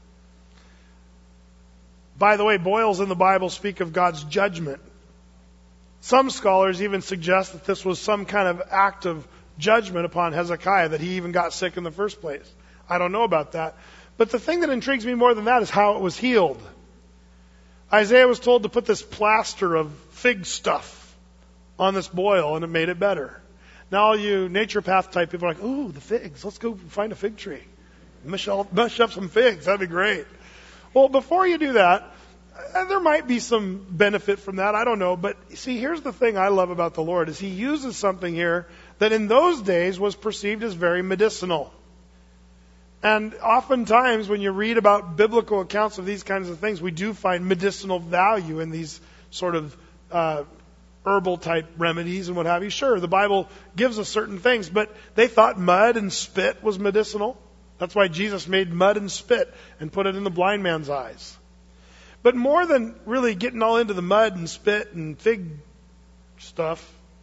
By the way, boils in the Bible speak of God's judgment. Some scholars even suggest that this was some kind of act of judgment upon Hezekiah, that he even got sick in the first place. I don't know about that. But the thing that intrigues me more than that is how it was healed. Isaiah was told to put this plaster of fig stuff on this boil, and it made it better. Now all you naturopath type people are like, ooh, the figs. Let's go find a fig tree. Mush up some figs. That'd be great. Well, before you do that, there might be some benefit from that. I don't know. But see, here's the thing I love about the Lord is He uses something here that in those days was perceived as very medicinal. And oftentimes when you read about biblical accounts of these kinds of things, we do find medicinal value in these sort of herbal type remedies and what have you. Sure, the Bible gives us certain things, but they thought mud and spit was medicinal. That's why Jesus made mud and spit and put it in the blind man's eyes. But more than really getting all into the mud and spit and fig stuff,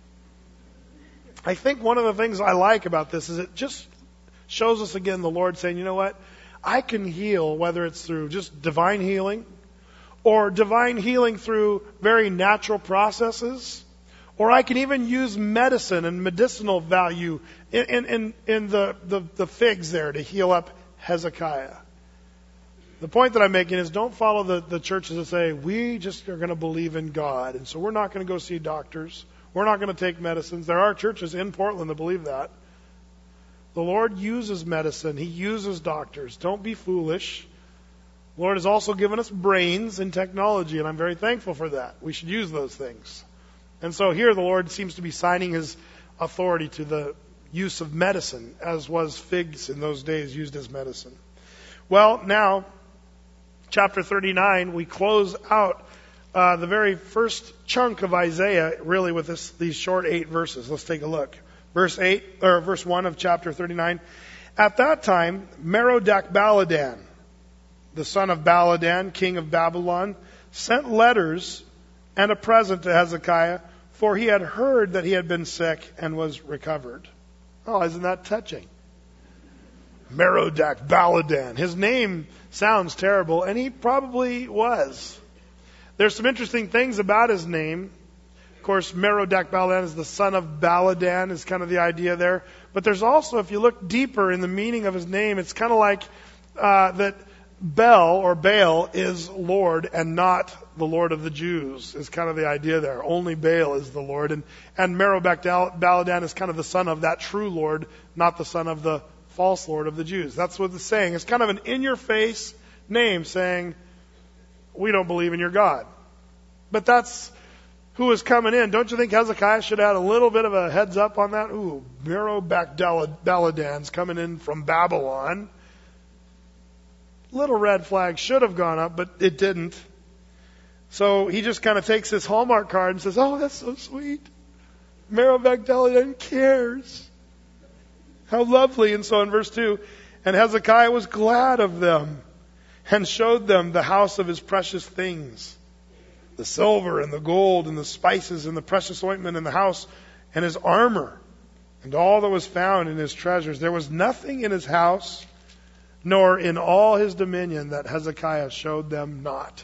I think one of the things I like about this is it just shows us again the Lord saying, you know what? I can heal, whether it's through just divine healing or divine healing through very natural processes, or I can even use medicine and medicinal value in the figs there to heal up Hezekiah. The point that I'm making is don't follow the churches that say, we just are going to believe in God, and so we're not going to go see doctors. We're not going to take medicines. There are churches in Portland that believe that. The Lord uses medicine. He uses doctors. Don't be foolish. The Lord has also given us brains and technology, and I'm very thankful for that. We should use those things. And so here the Lord seems to be signing His authority to the use of medicine, as was figs in those days used as medicine. Well, now, chapter 39, we close out the very first chunk of Isaiah, really, with these short 8 verses. Let's take a look. Verse 1 of chapter 39. At that time, Merodach-Baladan, the son of Baladan, king of Babylon, sent letters and a present to Hezekiah, for he had heard that he had been sick and was recovered. Oh, isn't that touching? Merodach-Baladan. His name sounds terrible, and he probably was. There's some interesting things about his name. Of course, Merodach-Baladan is the son of Baladan, is kind of the idea there. But there's also, if you look deeper in the meaning of his name, it's kind of like that Bel or Baal is Lord and not the Lord of the Jews, is kind of the idea there. Only Baal is the Lord. And Merodach-Baladan is kind of the son of that true Lord, not the son of the false Lord of the Jews. That's what it's saying. It's kind of an in-your-face name saying, we don't believe in your God. But that's who is coming in. Don't you think Hezekiah should have had a little bit of a heads up on that? Ooh, Merodach-Baladan's coming in from Babylon. Little red flag should have gone up, but it didn't. So he just kind of takes this Hallmark card and says, oh, that's so sweet. Merodach-Baladan cares. How lovely. And so in verse 2, and Hezekiah was glad of them and showed them the house of his precious things, the silver and the gold and the spices and the precious ointment in the house and his armor and all that was found in his treasures. There was nothing in his house nor in all his dominion that Hezekiah showed them not.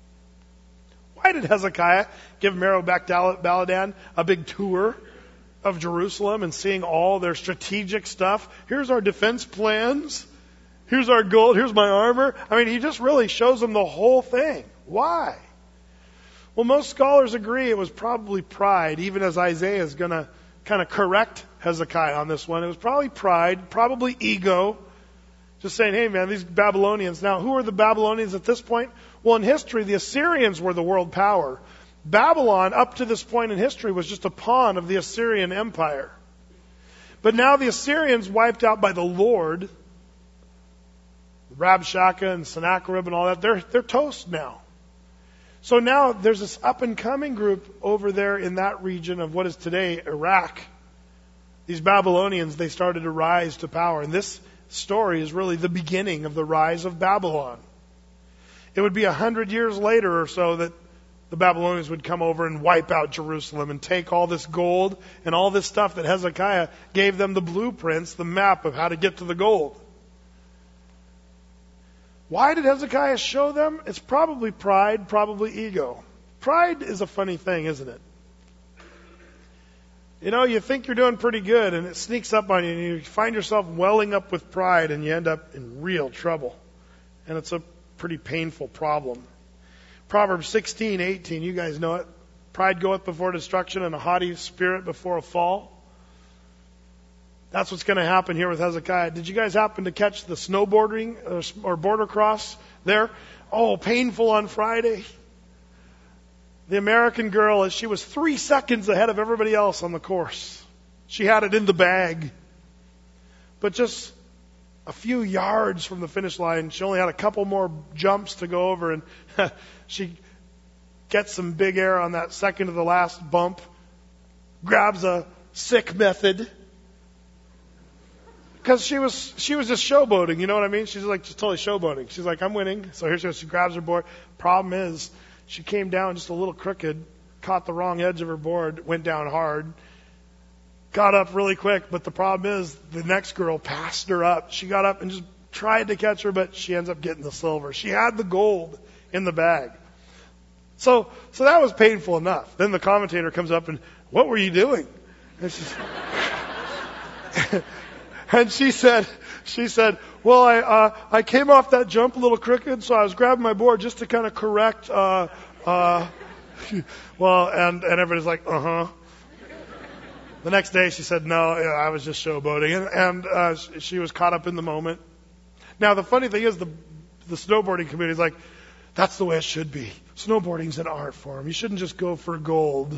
Why did Hezekiah give Merodach-Baladan a big tour of Jerusalem and seeing all their strategic stuff? Here's our defense plans. Here's our gold. Here's my armor. I mean, he just really shows them the whole thing. Why? Well, most scholars agree it was probably pride, even as Isaiah is going to kind of correct Hezekiah on this one. It was probably pride, probably ego. Just saying, hey man, these Babylonians. Now, who are the Babylonians at this point? Well, in history, the Assyrians were the world power. Babylon, up to this point in history, was just a pawn of the Assyrian Empire. But now the Assyrians, wiped out by the Lord, Rabshakeh and Sennacherib and all that, they're toast now. So now there's this up-and-coming group over there in that region of what is today Iraq. These Babylonians, they started to rise to power. And this story is really the beginning of the rise of Babylon. It would be 100 years later or so that the Babylonians would come over and wipe out Jerusalem and take all this gold and all this stuff that Hezekiah gave them the blueprints, the map of how to get to the gold. Why did Hezekiah show them? It's probably pride, probably ego. Pride is a funny thing, isn't it? You know, you think you're doing pretty good and it sneaks up on you and you find yourself welling up with pride and you end up in real trouble. And it's a pretty painful problem. Proverbs 16:18, you guys know it. Pride goeth before destruction and a haughty spirit before a fall. That's what's going to happen here with Hezekiah. Did you guys happen to catch the snowboarding or border cross there? Oh, painful on Friday. The American girl, she was 3 seconds ahead of everybody else on the course. She had it in the bag. But just a few yards from the finish line, she only had a couple more jumps to go over, and she gets some big air on that second to the last bump, grabs a sick method. Because she was just showboating, you know what I mean? She's like just totally showboating. She's like, I'm winning. So here she goes, she grabs her board. Problem is, she came down just a little crooked, caught the wrong edge of her board, went down hard, got up really quick. But the problem is, the next girl passed her up. She got up and just tried to catch her, but she ends up getting the silver. She had the gold in the bag. So that was painful enough. Then the commentator comes up and, what were you doing? And she said, well, I came off that jump a little crooked, so I was grabbing my board just to kind of correct, well, and everybody's like, uh-huh. The next day she said, no, I was just showboating, and she was caught up in the moment. Now, the funny thing is, the snowboarding community is like, that's the way it should be. Snowboarding's an art form. You shouldn't just go for gold.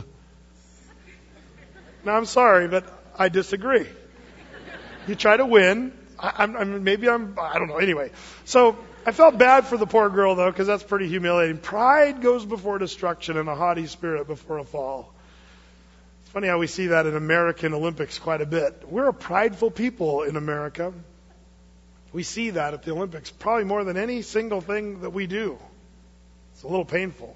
Now, I'm sorry, but I disagree. You try to win. I don't know. Anyway, so I felt bad for the poor girl, though, because that's pretty humiliating. Pride goes before destruction and a haughty spirit before a fall. It's funny how we see that in American Olympics quite a bit. We're a prideful people in America. We see that at the Olympics probably more than any single thing that we do. It's a little painful.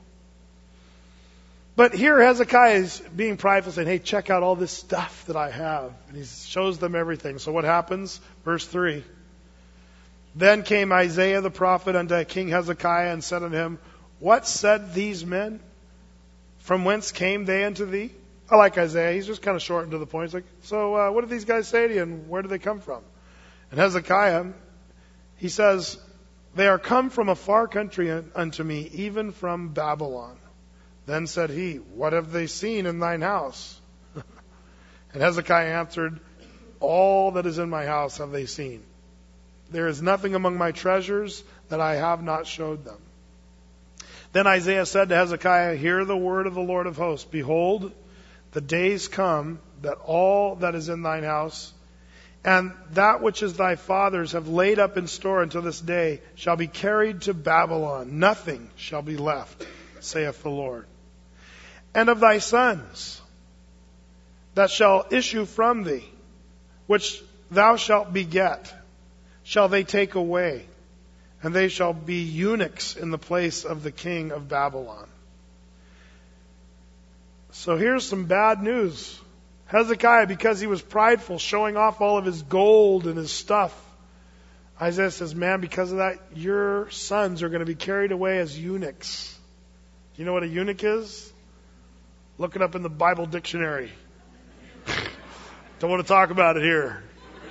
But here Hezekiah is being prideful, saying, hey, check out all this stuff that I have. And he shows them everything. So what happens? Verse 3. Then came Isaiah the prophet unto King Hezekiah and said unto him, what said these men? From whence came they unto thee? I like Isaiah. He's just kind of short and to the point. He's like, so what did these guys say to you and where did they come from? And Hezekiah, he says, they are come from a far country unto me, even from Babylon. Then said he, what have they seen in thine house? And Hezekiah answered, all that is in my house have they seen. There is nothing among my treasures that I have not showed them. Then Isaiah said to Hezekiah, hear the word of the Lord of hosts. Behold, the days come that all that is in thine house and that which is thy fathers have laid up in store until this day shall be carried to Babylon. Nothing shall be left, saith the Lord. And of thy sons that shall issue from thee, which thou shalt beget, shall they take away, and they shall be eunuchs in the place of the king of Babylon. So here's some bad news. Hezekiah, because he was prideful, showing off all of his gold and his stuff, Isaiah says, man, because of that, your sons are going to be carried away as eunuchs. Do you know what a eunuch is? Look it up in the Bible dictionary. Don't want to talk about it here.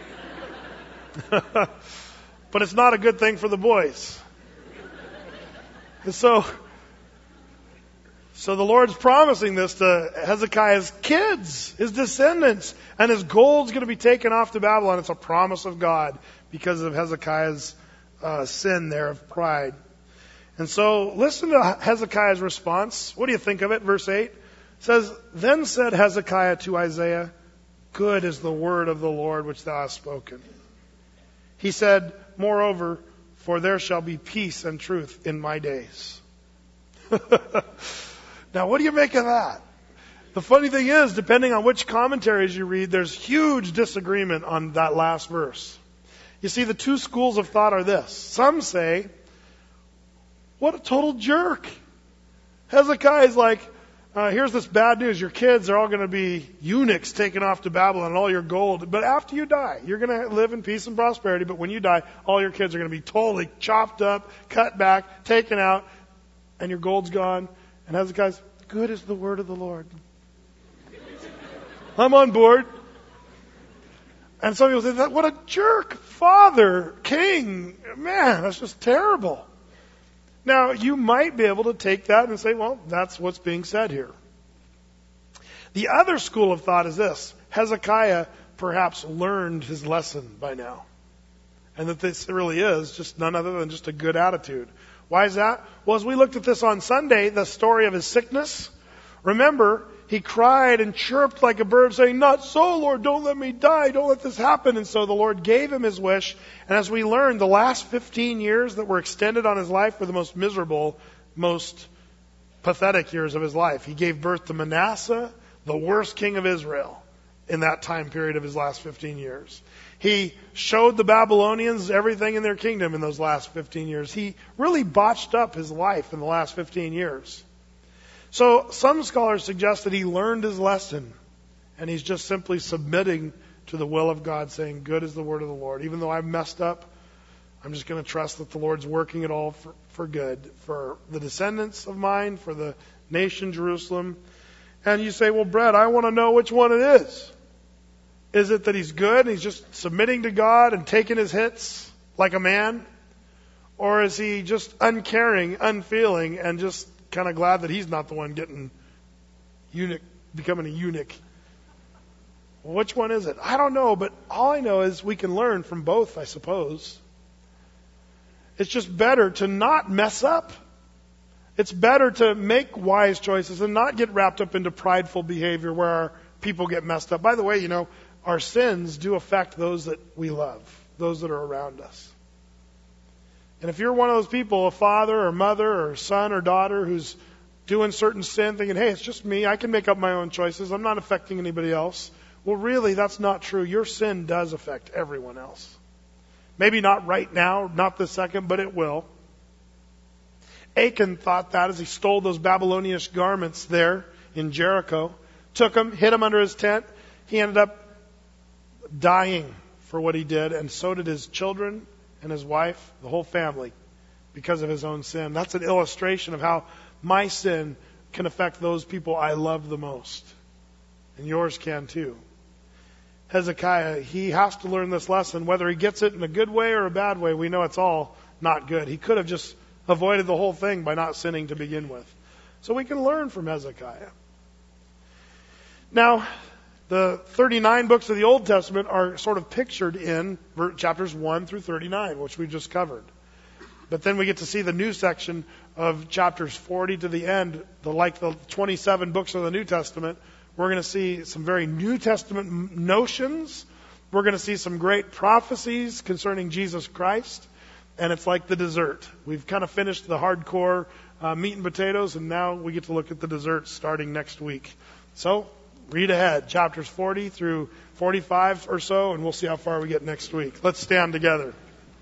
But it's not a good thing for the boys. And so the Lord's promising this to Hezekiah's kids, his descendants, and his gold's going to be taken off to Babylon. It's a promise of God because of Hezekiah's sin there of pride. And so listen to Hezekiah's response. What do you think of it? Verse 8 says, then said Hezekiah to Isaiah, good is the word of the Lord which thou hast spoken. He said, moreover, for there shall be peace and truth in my days. Now, what do you make of that? The funny thing is, depending on which commentaries you read, there's huge disagreement on that last verse. You see, the two schools of thought are this. Some say, what a total jerk. Hezekiah is like, here's this bad news. Your kids are all going to be eunuchs taken off to Babylon and all your gold. But after you die, you're going to live in peace and prosperity. But when you die, all your kids are going to be totally chopped up, cut back, taken out, and your gold's gone. And Hezekiah's, good is the word of the Lord. I'm on board. And some people say, what a jerk. Father, king. Man, that's just terrible. Now, you might be able to take that and say, well, that's what's being said here. The other school of thought is this. Hezekiah perhaps learned his lesson by now. And that this really is just none other than just a good attitude. Why is that? Well, as we looked at this on Sunday, the story of his sickness, remember, he cried and chirped like a bird saying, not so, Lord, don't let me die, don't let this happen. And so the Lord gave him his wish. And as we learned, the last 15 years that were extended on his life were the most miserable, most pathetic years of his life. He gave birth to Manasseh, the worst king of Israel, in that time period of his last 15 years. He showed the Babylonians everything in their kingdom in those last 15 years. He really botched up his life in the last 15 years. So some scholars suggest that he learned his lesson, and he's just simply submitting to the will of God, saying, good is the word of the Lord. Even though I've messed up, I'm just going to trust that the Lord's working it all for good, for the descendants of mine, for the nation Jerusalem. And you say, well, Brett, I want to know which one it is. Is it that he's good and he's just submitting to God and taking his hits like a man? Or is he just uncaring, unfeeling, and just kind of glad that he's not the one becoming a eunuch? Well, which one is it? I don't know, but all I know is we can learn from both, I suppose. It's just better to not mess up. It's better to make wise choices and not get wrapped up into prideful behavior where our people get messed up. By the way, our sins do affect those that we love, those that are around us. And if you're one of those people, a father or mother or son or daughter who's doing certain sin, thinking, hey, it's just me, I can make up my own choices, I'm not affecting anybody else. Well, really, that's not true. Your sin does affect everyone else. Maybe not right now, not this second, but it will. Achan thought that as he stole those Babylonian garments there in Jericho, took them, hid them under his tent. He ended up dying for what he did, and so did his children and his wife, the whole family, because of his own sin. That's an illustration of how my sin can affect those people I love the most. And yours can too. Hezekiah, he has to learn this lesson. Whether he gets it in a good way or a bad way, we know it's all not good. He could have just avoided the whole thing by not sinning to begin with. So we can learn from Hezekiah. Now, the 39 books of the Old Testament are sort of pictured in chapters 1 through 39, which we just covered. But then we get to see the new section of chapters 40 to the end, like the 27 books of the New Testament. We're going to see some very New Testament notions. We're going to see some great prophecies concerning Jesus Christ. And it's like the dessert. We've kind of finished the hardcore meat and potatoes, and now we get to look at the desserts starting next week. So read ahead, chapters 40 through 45 or so, and we'll see how far we get next week. Let's stand together.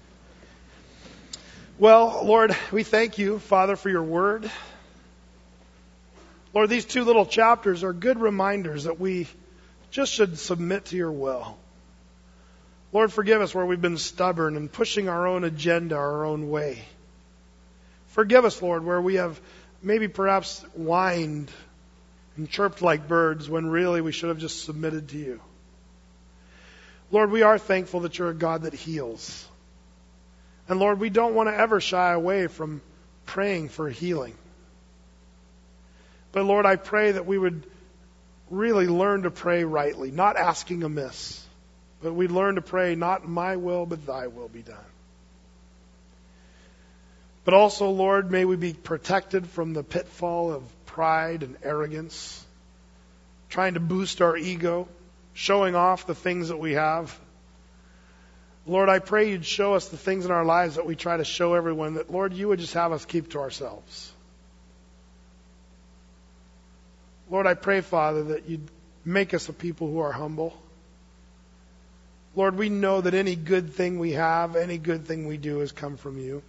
Well, Lord, we thank you, Father, for your word. Lord, these two little chapters are good reminders that we just should submit to your will. Lord, forgive us where we've been stubborn and pushing our own agenda, our own way. Forgive us, Lord, where we have maybe perhaps whined and chirped like birds when really we should have just submitted to you. Lord, we are thankful that you're a God that heals. And Lord, we don't want to ever shy away from praying for healing. But Lord, I pray that we would really learn to pray rightly, not asking amiss. But we learn to pray, not my will, but thy will be done. But also, Lord, may we be protected from the pitfall of pride and arrogance, trying to boost our ego, showing off the things that we have. Lord, I pray you'd show us the things in our lives that we try to show everyone, that, Lord, you would just have us keep to ourselves. Lord, I pray, Father, that you'd make us a people who are humble. Lord, we know that any good thing we have, any good thing we do has come from you.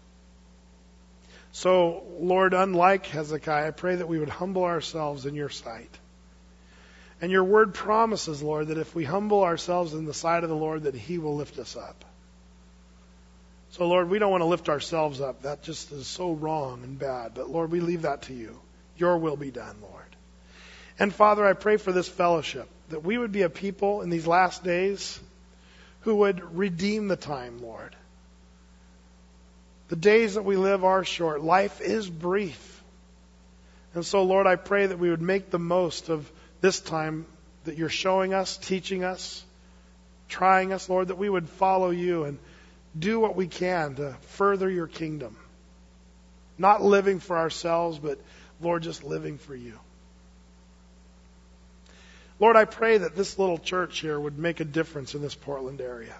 So, Lord, unlike Hezekiah, I pray that we would humble ourselves in your sight. And your word promises, Lord, that if we humble ourselves in the sight of the Lord, that he will lift us up. So, Lord, we don't want to lift ourselves up. That just is so wrong and bad. But, Lord, we leave that to you. Your will be done, Lord. And, Father, I pray for this fellowship, that we would be a people in these last days who would redeem the time, Lord. The days that we live are short. Life is brief. And so, Lord, I pray that we would make the most of this time that you're showing us, teaching us, trying us, Lord, that we would follow you and do what we can to further your kingdom. Not living for ourselves, but, Lord, just living for you. Lord, I pray that this little church here would make a difference in this Portland area.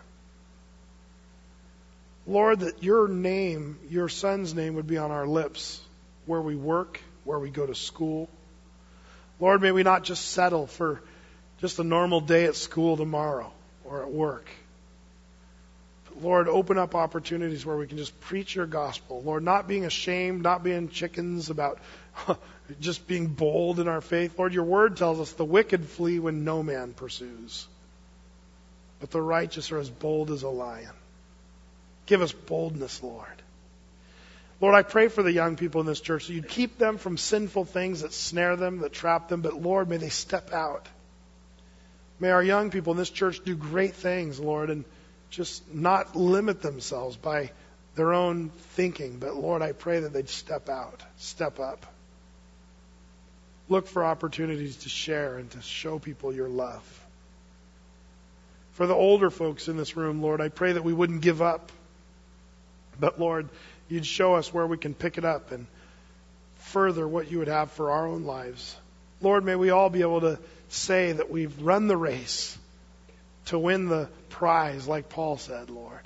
Lord, that your name, your Son's name, would be on our lips where we work, where we go to school. Lord, may we not just settle for just a normal day at school tomorrow or at work. But Lord, open up opportunities where we can just preach your gospel. Lord, not being ashamed, not being chickens about just being bold in our faith. Lord, your word tells us the wicked flee when no man pursues, but the righteous are as bold as a lion. Give us boldness, Lord. Lord, I pray for the young people in this church that you'd keep them from sinful things that snare them, that trap them. But Lord, may they step out. May our young people in this church do great things, Lord, and just not limit themselves by their own thinking. But Lord, I pray that they'd step out, step up. Look for opportunities to share and to show people your love. For the older folks in this room, Lord, I pray that we wouldn't give up. But Lord, you'd show us where we can pick it up and further what you would have for our own lives. Lord, may we all be able to say that we've run the race to win the prize, like Paul said, Lord.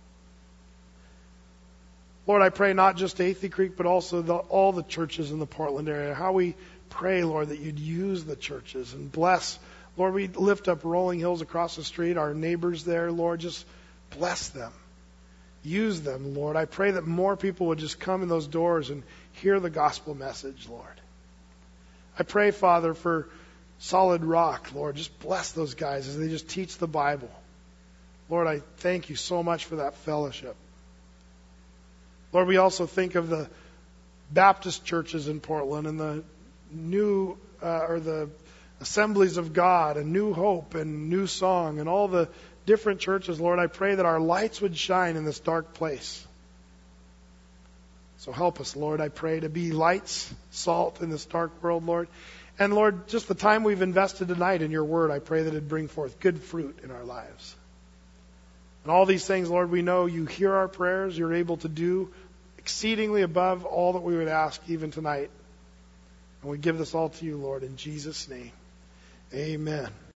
Lord, I pray not just Athey Creek, but also all the churches in the Portland area. How we pray, Lord, that you'd use the churches and bless. Lord, we lift up Rolling Hills across the street, our neighbors there. Lord, just bless them. Use them, Lord. I pray that more people would just come in those doors and hear the gospel message, Lord. I pray, Father, for Solid Rock, Lord. Just bless those guys as they just teach the Bible. Lord, I thank you so much for that fellowship. Lord, we also think of the Baptist churches in Portland and the new, the Assemblies of God and New Hope and New Song and all the different churches. Lord, I pray that our lights would shine in this dark place. So help us, Lord, I pray, to be lights, salt in this dark world, Lord. And Lord, just the time we've invested tonight in your word, I pray that it'd bring forth good fruit in our lives. And all these things, Lord, we know you hear our prayers. You're able to do exceedingly above all that we would ask even tonight. And we give this all to you, Lord, in Jesus' name. Amen.